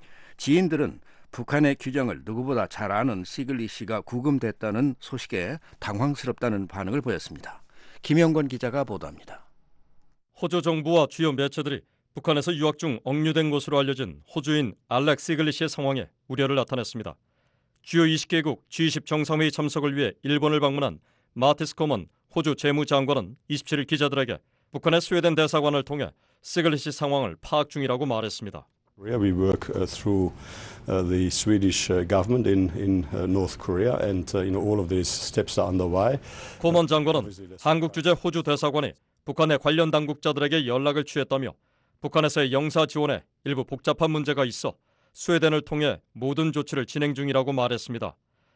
지인들은 북한의 규정을 누구보다 잘 아는 시글리시가 구금됐다는 소식에 당황스럽다는 반응을 보였습니다. 김영권 기자가 보도합니다.
호주 정부와 주요 매체들이 북한에서 유학 중 억류된 것으로 알려진 호주인 알렉 시글리시의 상황에 우려를 나타냈습니다. 주요 20개국 G20 정상회의 참석을 위해 일본을 방문한 마티스 코먼 호주 재무장관은 27일 기자들에게 북한의 스웨덴 대사관을 통해 시글리시 상황을 파악 중이라고 말했습니다.
We work through the Swedish government in North Korea, and all of these steps are underway.
코먼 장관은 한국 주재 호주 대사관이 북한의 관련 당국자들에게 연락을 취했다며 북한에서의 영사 지원에 일부 복잡한 문제가 있어 스웨덴을 통해 모든 조치를 진행 중이라고 말했습니다.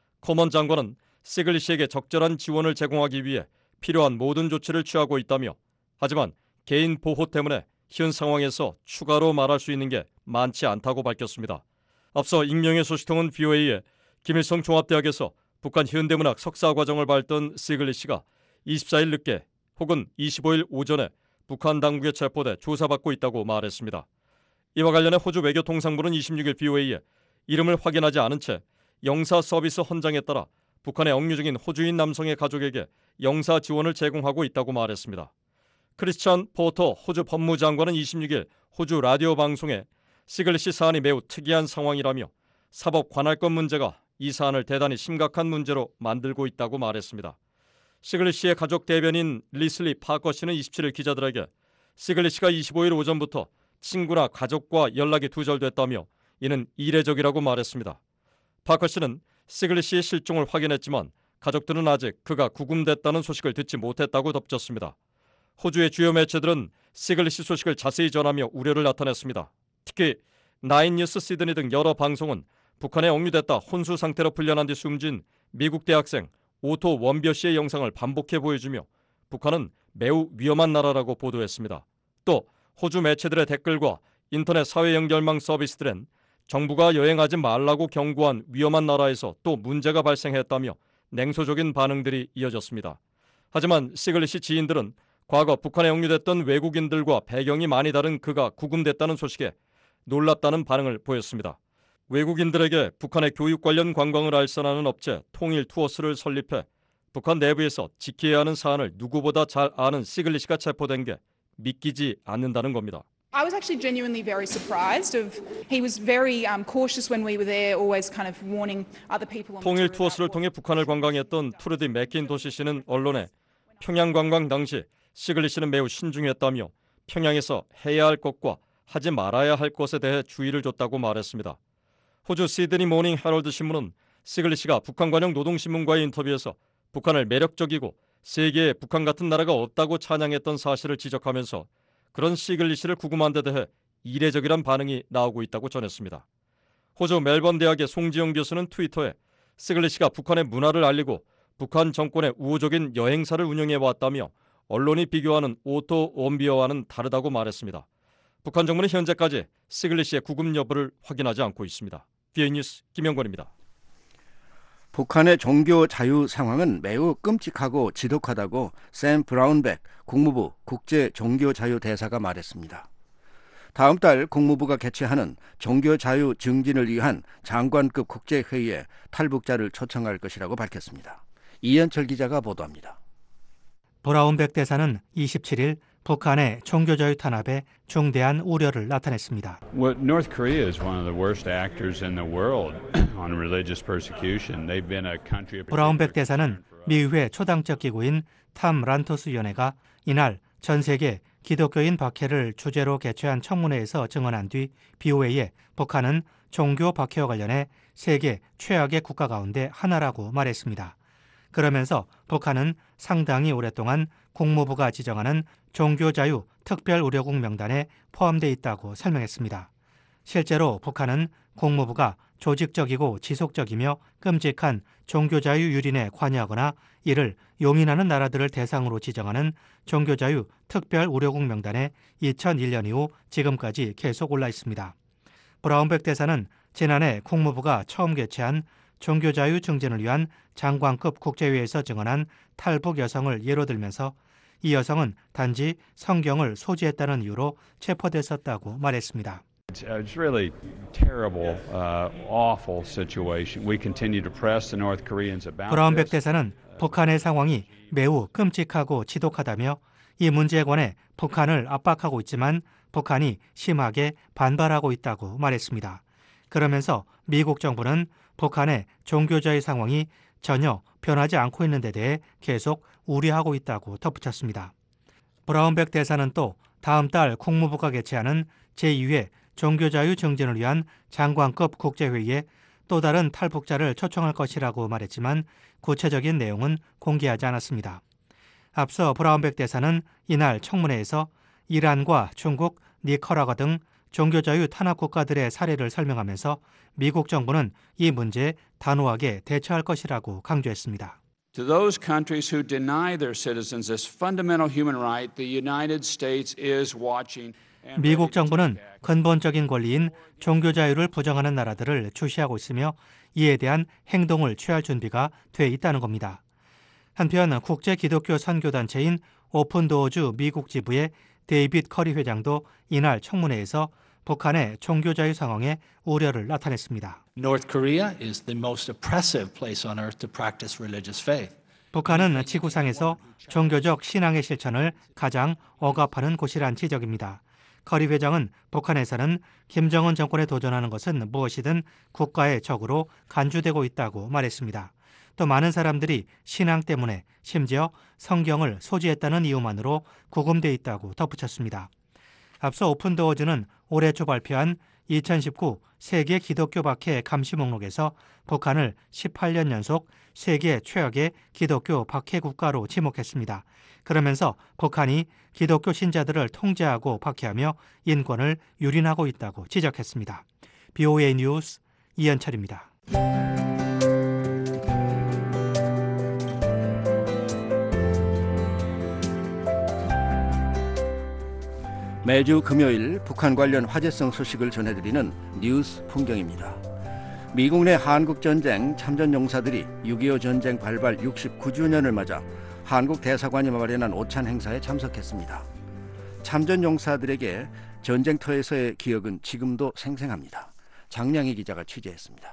코먼 장관은 시글리시에게 적절한 지원을 제공하기 위해 필요한 모든 조치를 취하고 있다며 하지만 개인 보호 때문에 현 상황에서 추가로 말할 수 있는 게 많지 않다고 밝혔습니다. 앞서 익명의 소식통은 VOA에 김일성 종합대학에서 북한 현대문학 석사과정을 밟던 시글리시가 24일 늦게 혹은 25일 오전에 북한 당국에 체포돼 조사받고 있다고 말했습니다. 이와 관련해 호주 외교통상부는 26일 VOA에 이름을 확인하지 않은 채 영사 서비스 헌장에 따라 북한에 억류 중인 호주인 남성의 가족에게 영사 지원을 제공하고 있다고 말했습니다. 크리스찬 포터 호주 법무장관은 26일 호주 라디오 방송에 시글리시 사안이 매우 특이한 상황이라며 사법 관할권 문제가 이 사안을 대단히 심각한 문제로 만들고 있다고 말했습니다. 시글리시의 가족 대변인 리슬리 파커 씨는 27일 기자들에게 시글리시가 25일 오전부터 친구나 가족과 연락이 두절됐다며 이는 이례적이라고 말했습니다. 파커 씨는 시글리시의 실종을 확인했지만 가족들은 아직 그가 구금됐다는 소식을 듣지 못했다고 덧붙였습니다. 호주의 주요 매체들은 시글리시 소식을 자세히 전하며 우려를 나타냈습니다. 특히 나인뉴스 시드니 등 여러 방송은 북한에 억류됐다 혼수 상태로 풀려난 뒤 숨진 미국 대학생 오토 원비어 씨의 영상을 반복해 보여주며 북한은 매우 위험한 나라라고 보도했습니다. 또 호주 매체들의 댓글과 인터넷 사회 연결망 서비스들은 정부가 여행하지 말라고 경고한 위험한 나라에서 또 문제가 발생했다며 냉소적인 반응들이 이어졌습니다. 하지만 시글리시 지인들은 과거 북한에 억류됐던 외국인들과 배경이 많이 다른 그가 구금됐다는 소식에 놀랍다는 반응을 보였습니다. 외국인들에게 북한의 교육 관련 관광을 알선하는 업체 통일 투어스를 설립해 북한 내부에서 지켜야 하는 사안을 누구보다 잘 아는 시글리시가 체포된 게 믿기지 않는다는 겁니다.
I was actually genuinely very surprised. He was very cautious when we were there, always kind of warning other people.
통일 투어스를 통해 북한을 관광했던 투르디 맥킨토시 씨는 언론에 평양 관광 당시 시글리시는 매우 신중했다며 평양에서 해야 할 것과 하지 말아야 할 것에 대해 주의를 줬다고 말했습니다. 호주 시드니 모닝 헤럴드 신문은 시글리시가 북한 관영 노동신문과의 인터뷰에서 북한을 매력적이고 세계에 북한 같은 나라가 없다고 찬양했던 사실을 지적하면서 그런 시글리시를 구금한 데 대해 이례적이란 반응이 나오고 있다고 전했습니다. 호주 멜번 대학의 송지영 교수는 트위터에 시글리시가 북한의 문화를 알리고 북한 정권의 우호적인 여행사를 운영해왔다며 언론이 비교하는 오토 원비어와는 다르다고 말했습니다. 북한 정부는 현재까지 시글리시의 구금 여부를 확인하지 않고 있습니다. VOA 뉴스 김영권입니다.
북한의 종교 자유 상황은 매우 끔찍하고 지독하다고 샘 브라운백 국무부 국제종교자유대사가 말했습니다. 다음 달 국무부가 개최하는 종교자유 증진을 위한 장관급 국제회의에 탈북자를 초청할 것이라고 밝혔습니다. 이현철 기자가 보도합니다.
브라운백 대사는 27일 북한의 종교자유 탄압에 중대한 우려를 나타냈습니다.
Well, North Korea is one of the worst actors in the world on religious persecution. They've been a country.
브라운백 대사는 미의회 초당적 기구인 탐 란토스 위원회가 이날 전 세계 기독교인 박해를 주제로 개최한 청문회에서 증언한 뒤 BOA에 북한은 종교 박해와 관련해 세계 최악의 국가 가운데 하나라고 말했습니다. 그러면서 북한은 상당히 오랫동안 국무부가 지정하는 종교자유 특별우려국 명단에 포함되어 있다고 설명했습니다. 실제로 북한은 국무부가 조직적이고 지속적이며 끔찍한 종교자유 유린에 관여하거나 이를 용인하는 나라들을 대상으로 지정하는 종교자유 특별우려국 명단에 2001년 이후 지금까지 계속 올라 있습니다. 브라운백 대사는 지난해 국무부가 처음 개최한 종교자유 증진을 위한 장관급 국제회의에서 증언한 탈북 여성을 예로 들면서 이 여성은 단지 성경을 소지했다는 이유로 체포됐었다고 말했습니다.
It's really terrible, awful situation. We continue to press the North Koreans about
브라운백 대사는 북한의 상황이 매우 끔찍하고 지독하다며 이 문제에 관해 북한을 압박하고 있지만 북한이 심하게 반발하고 있다고 말했습니다. 그러면서 미국 정부는 북한의 종교자유 상황이 전혀 변하지 않고 있는 데 대해 계속 우려하고 있다고 덧붙였습니다. 브라운백 대사는 또 다음 달 국무부가 개최하는 제2회 종교자유 증진을 위한 장관급 국제회의에 또 다른 탈북자를 초청할 것이라고 말했지만 구체적인 내용은 공개하지 않았습니다. 앞서 브라운백 대사는 이날 청문회에서 이란과 중국, 니카라과 등 종교자유 탄압 국가들의 사례를 설명하면서 미국 정부는 이 문제에 단호하게 대처할 것이라고 강조했습니다.
To those countries who deny their citizens this fundamental human right, the United States is watching.
미국 정부는 근본적인 권리인 종교 자유를 부정하는 나라들을 주시하고 있으며 이에 대한 행동을 취할 준비가 돼 있다는 겁니다. 한편 국제 기독교 선교단체인 오픈도어즈 미국 지부의 데이빗 커리 회장도 이날 청문회에서 북한의 종교 자유 상황에 우려를 나타냈습니다.
North Korea is the most oppressive place on earth to practice religious faith.
북한은 지구상에서 종교적 신앙의 실천을 가장 억압하는 곳이란 지적입니다. 커리 회장은 북한에서는 김정은 정권에 도전하는 것은 무엇이든 국가의 적으로 간주되고 있다고 말했습니다. 또 많은 사람들이 신앙 때문에 심지어 성경을 소지했다는 이유만으로 구금돼 있다고 덧붙였습니다. 앞서 오픈도어즈는 올해 초 발표한 2019 세계 기독교 박해 감시 목록에서 북한을 18년 연속 세계 최악의 기독교 박해 국가로 지목했습니다. 그러면서 북한이 기독교 신자들을 통제하고 박해하며 인권을 유린하고 있다고 지적했습니다. BOA 뉴스 이현철입니다.
매주 금요일 북한 관련 화제성 소식을 전해드리는 뉴스 풍경입니다. 미국 내 한국전쟁 참전용사들이 6.25 전쟁 발발 69주년을 맞아 한국 대사관이 마련한 오찬 행사에 참석했습니다. 참전용사들에게 전쟁터에서의 기억은 지금도 생생합니다. 장량희 기자가 취재했습니다.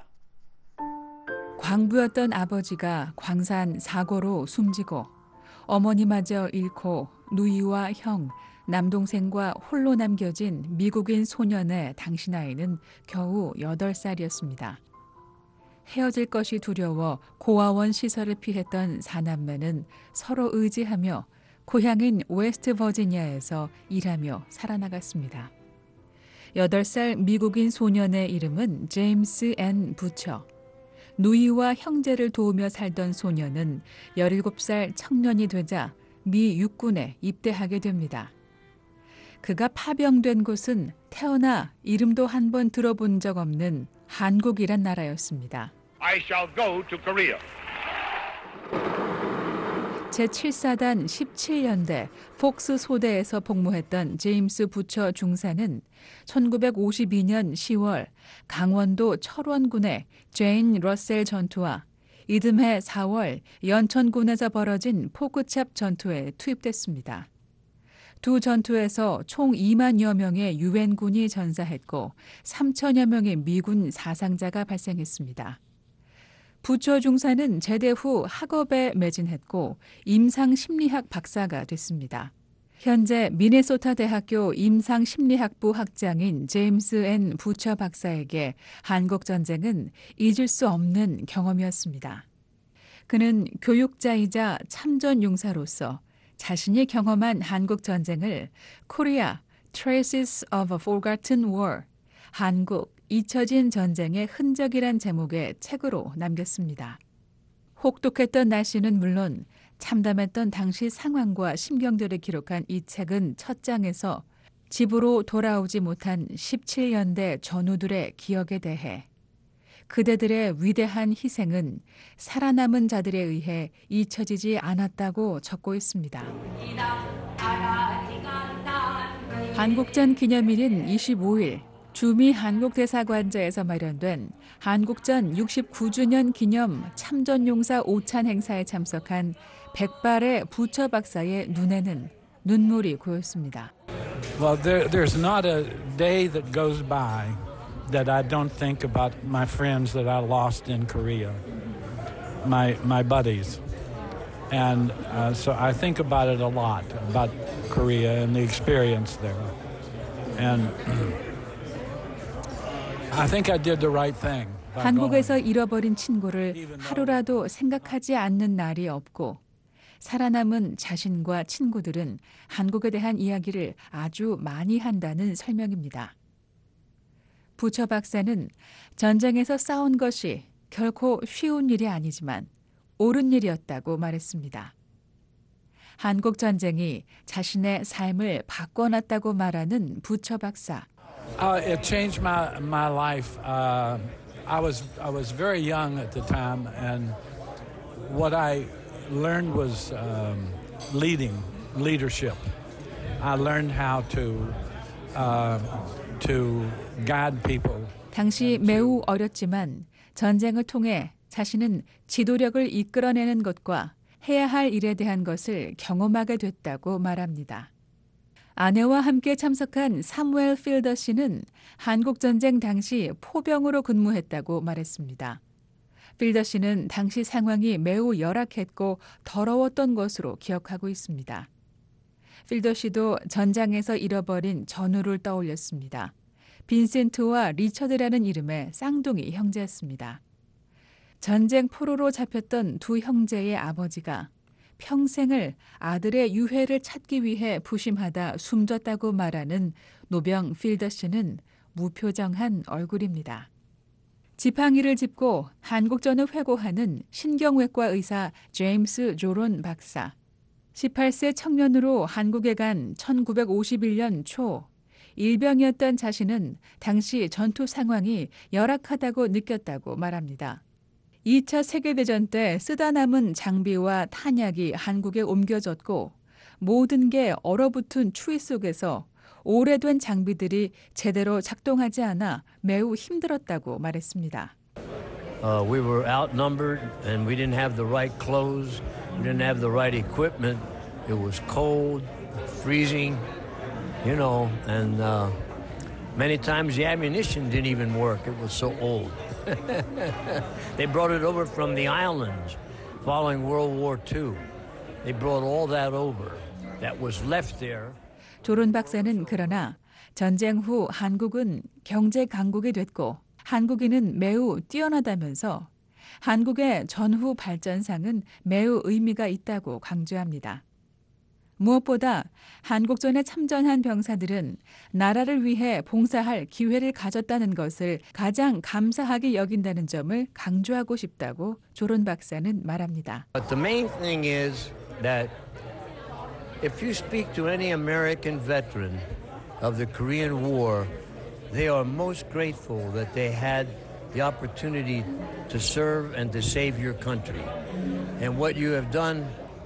광부였던 아버지가 광산 사고로 숨지고 어머니마저 잃고 누이와 형, 남동생과 홀로 남겨진 미국인 소년의 당시 나이는 겨우 8살이었습니다. 헤어질 것이 두려워 고아원 시설을 피했던 사남매는 서로 의지하며 고향인 웨스트 버지니아에서 일하며 살아나갔습니다. 8살 미국인 소년의 이름은 제임스 앤 부처. 누이와 형제를 도우며 살던 소년은 17살 청년이 되자 미 육군에 입대하게 됩니다. 그가 파병된 곳은 태어나 이름도 한 번 들어본 적 없는 한국이란 나라였습니다.
I shall go to Korea.
제7사단 17년대 폭스 소대에서 복무했던 제임스 부처 중사는 1952년 10월 강원도 철원군의 제인 러셀 전투와 이듬해 4월 연천군에서 벌어진 포크찹 전투에 투입됐습니다. 두 전투에서 총 2만여 명의 유엔군이 전사했고 3천여 명의 미군 사상자가 발생했습니다. 부처 중사는 제대 후 학업에 매진했고 임상심리학 박사가 됐습니다. 현재 미네소타 대학교 임상심리학부 학장인 제임스 앤 부처 박사에게 한국전쟁은 잊을 수 없는 경험이었습니다. 그는 교육자이자 참전용사로서 자신이 경험한 한국전쟁을 Korea, Traces of a Forgotten War, 한국, 잊혀진 전쟁의 흔적이란 제목의 책으로 남겼습니다. 혹독했던 날씨는 물론 참담했던 당시 상황과 심경들을 기록한 이 책은 첫 장에서 집으로 돌아오지 못한 17년대 전우들의 기억에 대해 그대들의 위대한 희생은 살아남은 자들에 의해 잊혀지지 않았다고 적고 있습니다. 한국전 기념일인 25일 주미 한국대사관저에서 마련된 한국전 69주년 기념 참전용사 오찬 행사에 참석한 백발의 부처 박사의 눈에는 눈물이 고였습니다.
Well, there's not a day that goes by that I don't think about my friends that I lost in Korea, my buddies. And so I think about it a lot, about Korea and the experience there. And I think I did the right thing.
한국에서 잃어버린 친구를 하루라도 생각하지 않는 날이 없고 살아남은 자신과 친구들은 한국에 대한 이야기를 아주 많이 한다는 설명입니다. 부처 박사는 전쟁에서 싸운 것이 결코 쉬운 일이 아니지만 옳은 일이었다고 말했습니다. 한국 전쟁이 자신의 삶을 바꿔놨다고 말하는 부처 박사.
It changed my life. I was very young at the time, and what I learned was leadership. I learned how to guide people.
당시 매우 어렸지만 전쟁을 통해 자신은 지도력을 이끌어내는 것과 해야 할 일에 대한 것을 경험하게 됐다고 말합니다. 아내와 함께 참석한 사무엘 필더 씨는 한국전쟁 당시 포병으로 근무했다고 말했습니다. 필더 씨는 당시 상황이 매우 열악했고 더러웠던 것으로 기억하고 있습니다. 필더 씨도 전장에서 잃어버린 전우를 떠올렸습니다. 빈센트와 리처드라는 이름의 쌍둥이 형제였습니다. 전쟁 포로로 잡혔던 두 형제의 아버지가 평생을 아들의 유해를 찾기 위해 부심하다 숨졌다고 말하는 노병 필더 씨는 무표정한 얼굴입니다. 지팡이를 짚고 한국전을 회고하는 신경외과 의사 제임스 조론 박사. 18세 청년으로 한국에 간 1951년 초 일병이었던 자신은 당시 전투 상황이 열악하다고 느꼈다고 말합니다. 2차 세계대전 때 쓰다 남은 장비와 탄약이 한국에 옮겨졌고 모든 게 얼어붙은 추위 속에서 오래된 장비들이 제대로 작동하지 않아 매우 힘들었다고 말했습니다.
We were outnumbered and we didn't have the right clothes. We didn't have the right equipment. It was cold, freezing, you know, and many times the ammunition didn't even work. It was so old. They brought it over from the islands following World War II. They brought all that over that was left there.
조론 박사는 그러나 전쟁 후 한국은 경제 강국이 됐고 한국인은 매우 뛰어나다면서 한국의 전후 발전상은 매우 의미가 있다고 강조합니다. 무엇보다 한국전에 참전한 병사들은 나라를 위해 봉사할 기회를 가졌다는 것을 가장 감사하게 여긴다는 점을 강조하고 싶다고 조론 박사는 말합니다.
But the main thing is that if you speak to any American veteran of the Korean War, they are most grateful that they had the opportunity to serve and to save your country. And what you have done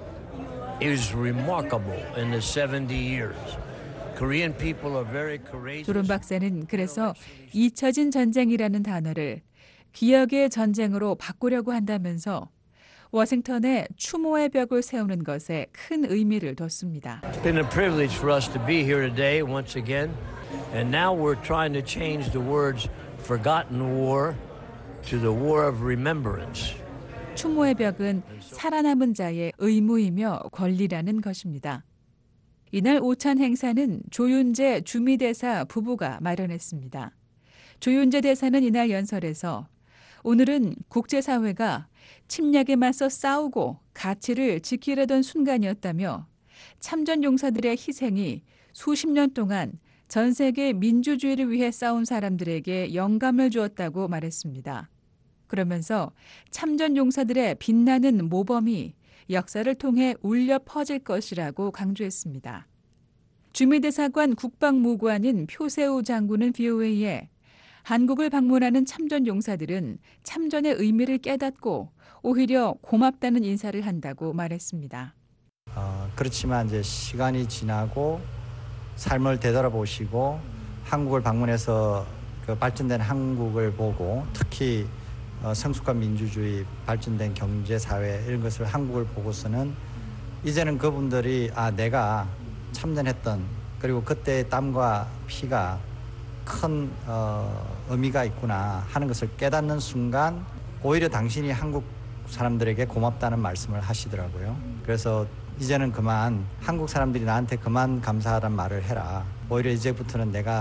is remarkable in the 70 years. Korean people are very courageous.
조론 박사는 그래서 잊혀진 전쟁이라는 단어를 기억의 전쟁으로 바꾸려고 한다면서 워싱턴에 추모의 벽을 세우는 것에 큰 의미를 뒀습니다.
It's been a privilege for us to be here today once again. And now we're trying to change the words forgotten war to the war of remembrance.
추모의 벽은 살아남은 자의 의무이며 권리라는 것입니다. 이날 오찬 행사는 조윤재 주미대사 부부가 마련했습니다. 조윤재 대사는 이날 연설에서 오늘은 국제사회가 침략에 맞서 싸우고 가치를 지키려던 순간이었다며 참전용사들의 희생이 수십 년 동안 전 세계 민주주의를 위해 싸운 사람들에게 영감을 주었다고 말했습니다. 그러면서 참전용사들의 빛나는 모범이 역사를 통해 울려 퍼질 것이라고 강조했습니다. 주미대사관 국방무관인 표세우 장군은 VOA에 한국을 방문하는 참전용사들은 참전의 의미를 깨닫고 오히려 고맙다는 인사를 한다고 말했습니다.
그렇지만 이제 시간이 지나고 삶을 되돌아보시고 한국을 방문해서 그 발전된 한국을 보고 특히 성숙한 민주주의, 발전된 경제, 사회 이런 것을 한국을 보고서는 이제는 그분들이 내가 참전했던 그리고 그때의 땀과 피가 큰 의미가 있구나 하는 것을 깨닫는 순간 오히려 당신이 한국 사람들에게 고맙다는 말씀을 하시더라고요. 그래서 이제는 그만 한국 사람들이 나한테 그만 감사하다는 말을 해라. 오히려 이제부터는 내가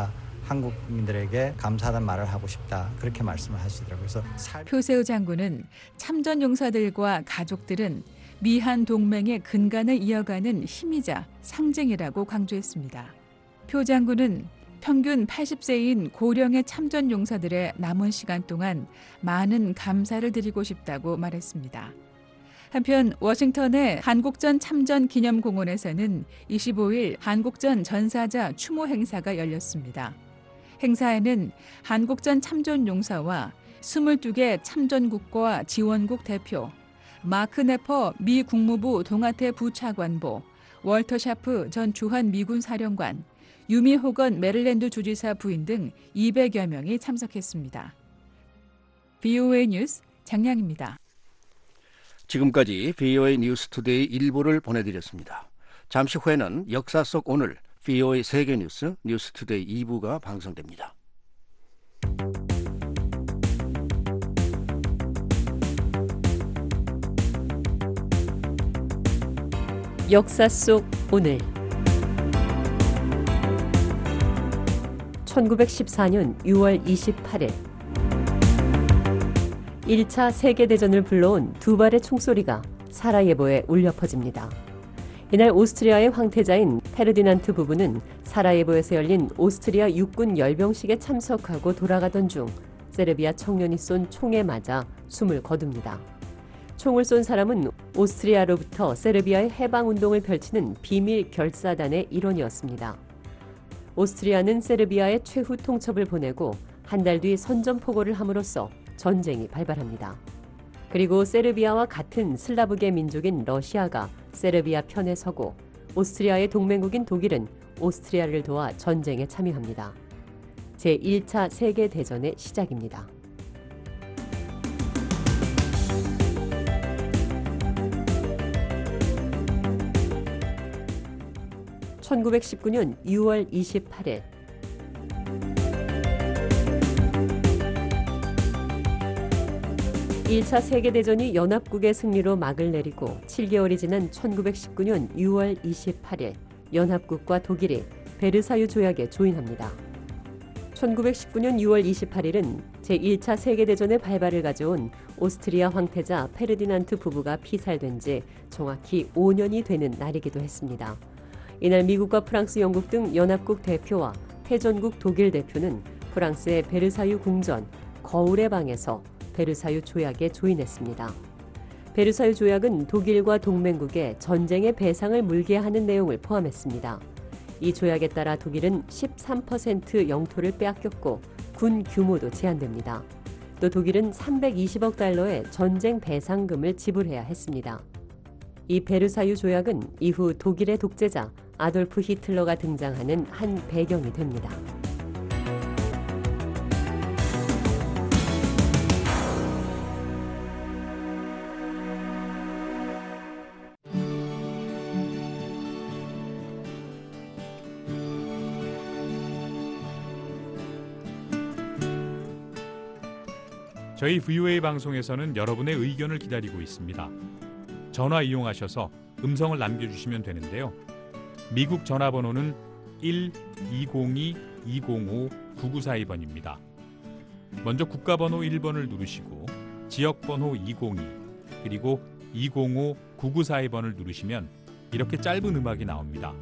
한국 국민들에게 감사하다는 말을 하고 싶다. 그렇게 말씀을 하시더라고요. 그래서
표세우 장군은 참전 용사들과 가족들은 미한 동맹의 근간을 이어가는 힘이자 상징이라고 강조했습니다. 표 장군은 평균 80세인 고령의 참전 용사들의 남은 시간 동안 많은 감사를 드리고 싶다고 말했습니다. 한편 워싱턴의 한국전 참전 기념공원에서는 25일 한국전 전사자 추모 행사가 열렸습니다. 행사에는 한국전 참전 용사와 22개 참전국과 지원국 대표, 마크 네퍼 미 국무부 동아태 부차관보, 월터 샤프 전 주한 미군 사령관, 유미 호건 메릴랜드 주지사 부인 등 200여 명이 참석했습니다. VOA 뉴스 장량입니다.
지금까지 VOA 뉴스투데이 1부를 보내드렸습니다. 잠시 후에는 역사 속 오늘 VOA 세계뉴스 뉴스투데이 2부가 방송됩니다.
역사 속 오늘 1914년 6월 28일 1차 세계대전을 불러온 두 발의 총소리가 사라예보에 울려 퍼집니다. 이날 오스트리아의 황태자인 페르디난트 부부는 사라예보에서 열린 오스트리아 육군 열병식에 참석하고 돌아가던 중 세르비아 청년이 쏜 총에 맞아 숨을 거둡니다. 총을 쏜 사람은 오스트리아로부터 세르비아의 해방운동을 펼치는 비밀 결사단의 일원이었습니다. 오스트리아는 세르비아에 최후 통첩을 보내고 한 달 뒤 선전포고를 함으로써 전쟁이 발발합니다. 그리고 세르비아와 같은 슬라브계 민족인 러시아가 세르비아 편에 서고 오스트리아의 동맹국인 독일은 오스트리아를 도와 전쟁에 참여합니다. 제1차 세계대전의 시작입니다. (1919년 6월 28일) 1차 세계대전이 연합국의 승리로 막을 내리고 7개월이 지난 1919년 6월 28일 연합국과 독일이 베르사유 조약에 조인합니다. 1919년 6월 28일은 제1차 세계대전의 발발을 가져온 오스트리아 황태자 페르디난트 부부가 피살된 지 정확히 5년이 되는 날이기도 했습니다. 이날 미국과 프랑스, 영국 등 연합국 대표와 패전국 독일 대표는 프랑스의 베르사유 궁전 거울의 방에서 베르사유 조약에 조인했습니다. 베르사유 조약은 독일과 동맹국에 전쟁의 배상을 물게 하는 내용을 포함했습니다. 이 조약에 따라 독일은 13% 영토를 빼앗겼고 군 규모도 제한됩니다. 또 독일은 320억 달러의 전쟁 배상금을 지불해야 했습니다. 이 베르사유 조약은 이후 독일의 독재자 아돌프 히틀러가 등장하는 한 배경이 됩니다.
저희 VOA 방송에서는 여러분의 의견을 기다리고 있습니다. 전화 이용하셔서 음성을 남겨주시면 되는데요. 미국 전화번호는 1-202-205-9942번입니다. 먼저 국가번호 1번을 누르시고 지역번호 202 그리고 205-9942번을 누르시면 이렇게 짧은 음악이 나옵니다.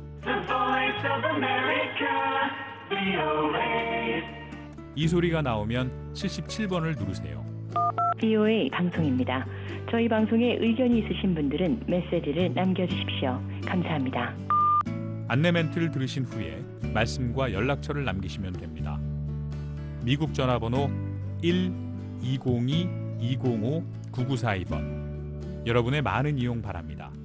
이 소리가 나오면 77번을 누르세요.
VOA 방송입니다. 저희 방송에 의견이 있으신 분들은 메시지를 남겨주십시오. 감사합니다.
안내 멘트를 들으신 후에 말씀과 연락처를 남기시면 됩니다. 미국 전화번호 1-202-205-9942번. 여러분의 많은 이용 바랍니다.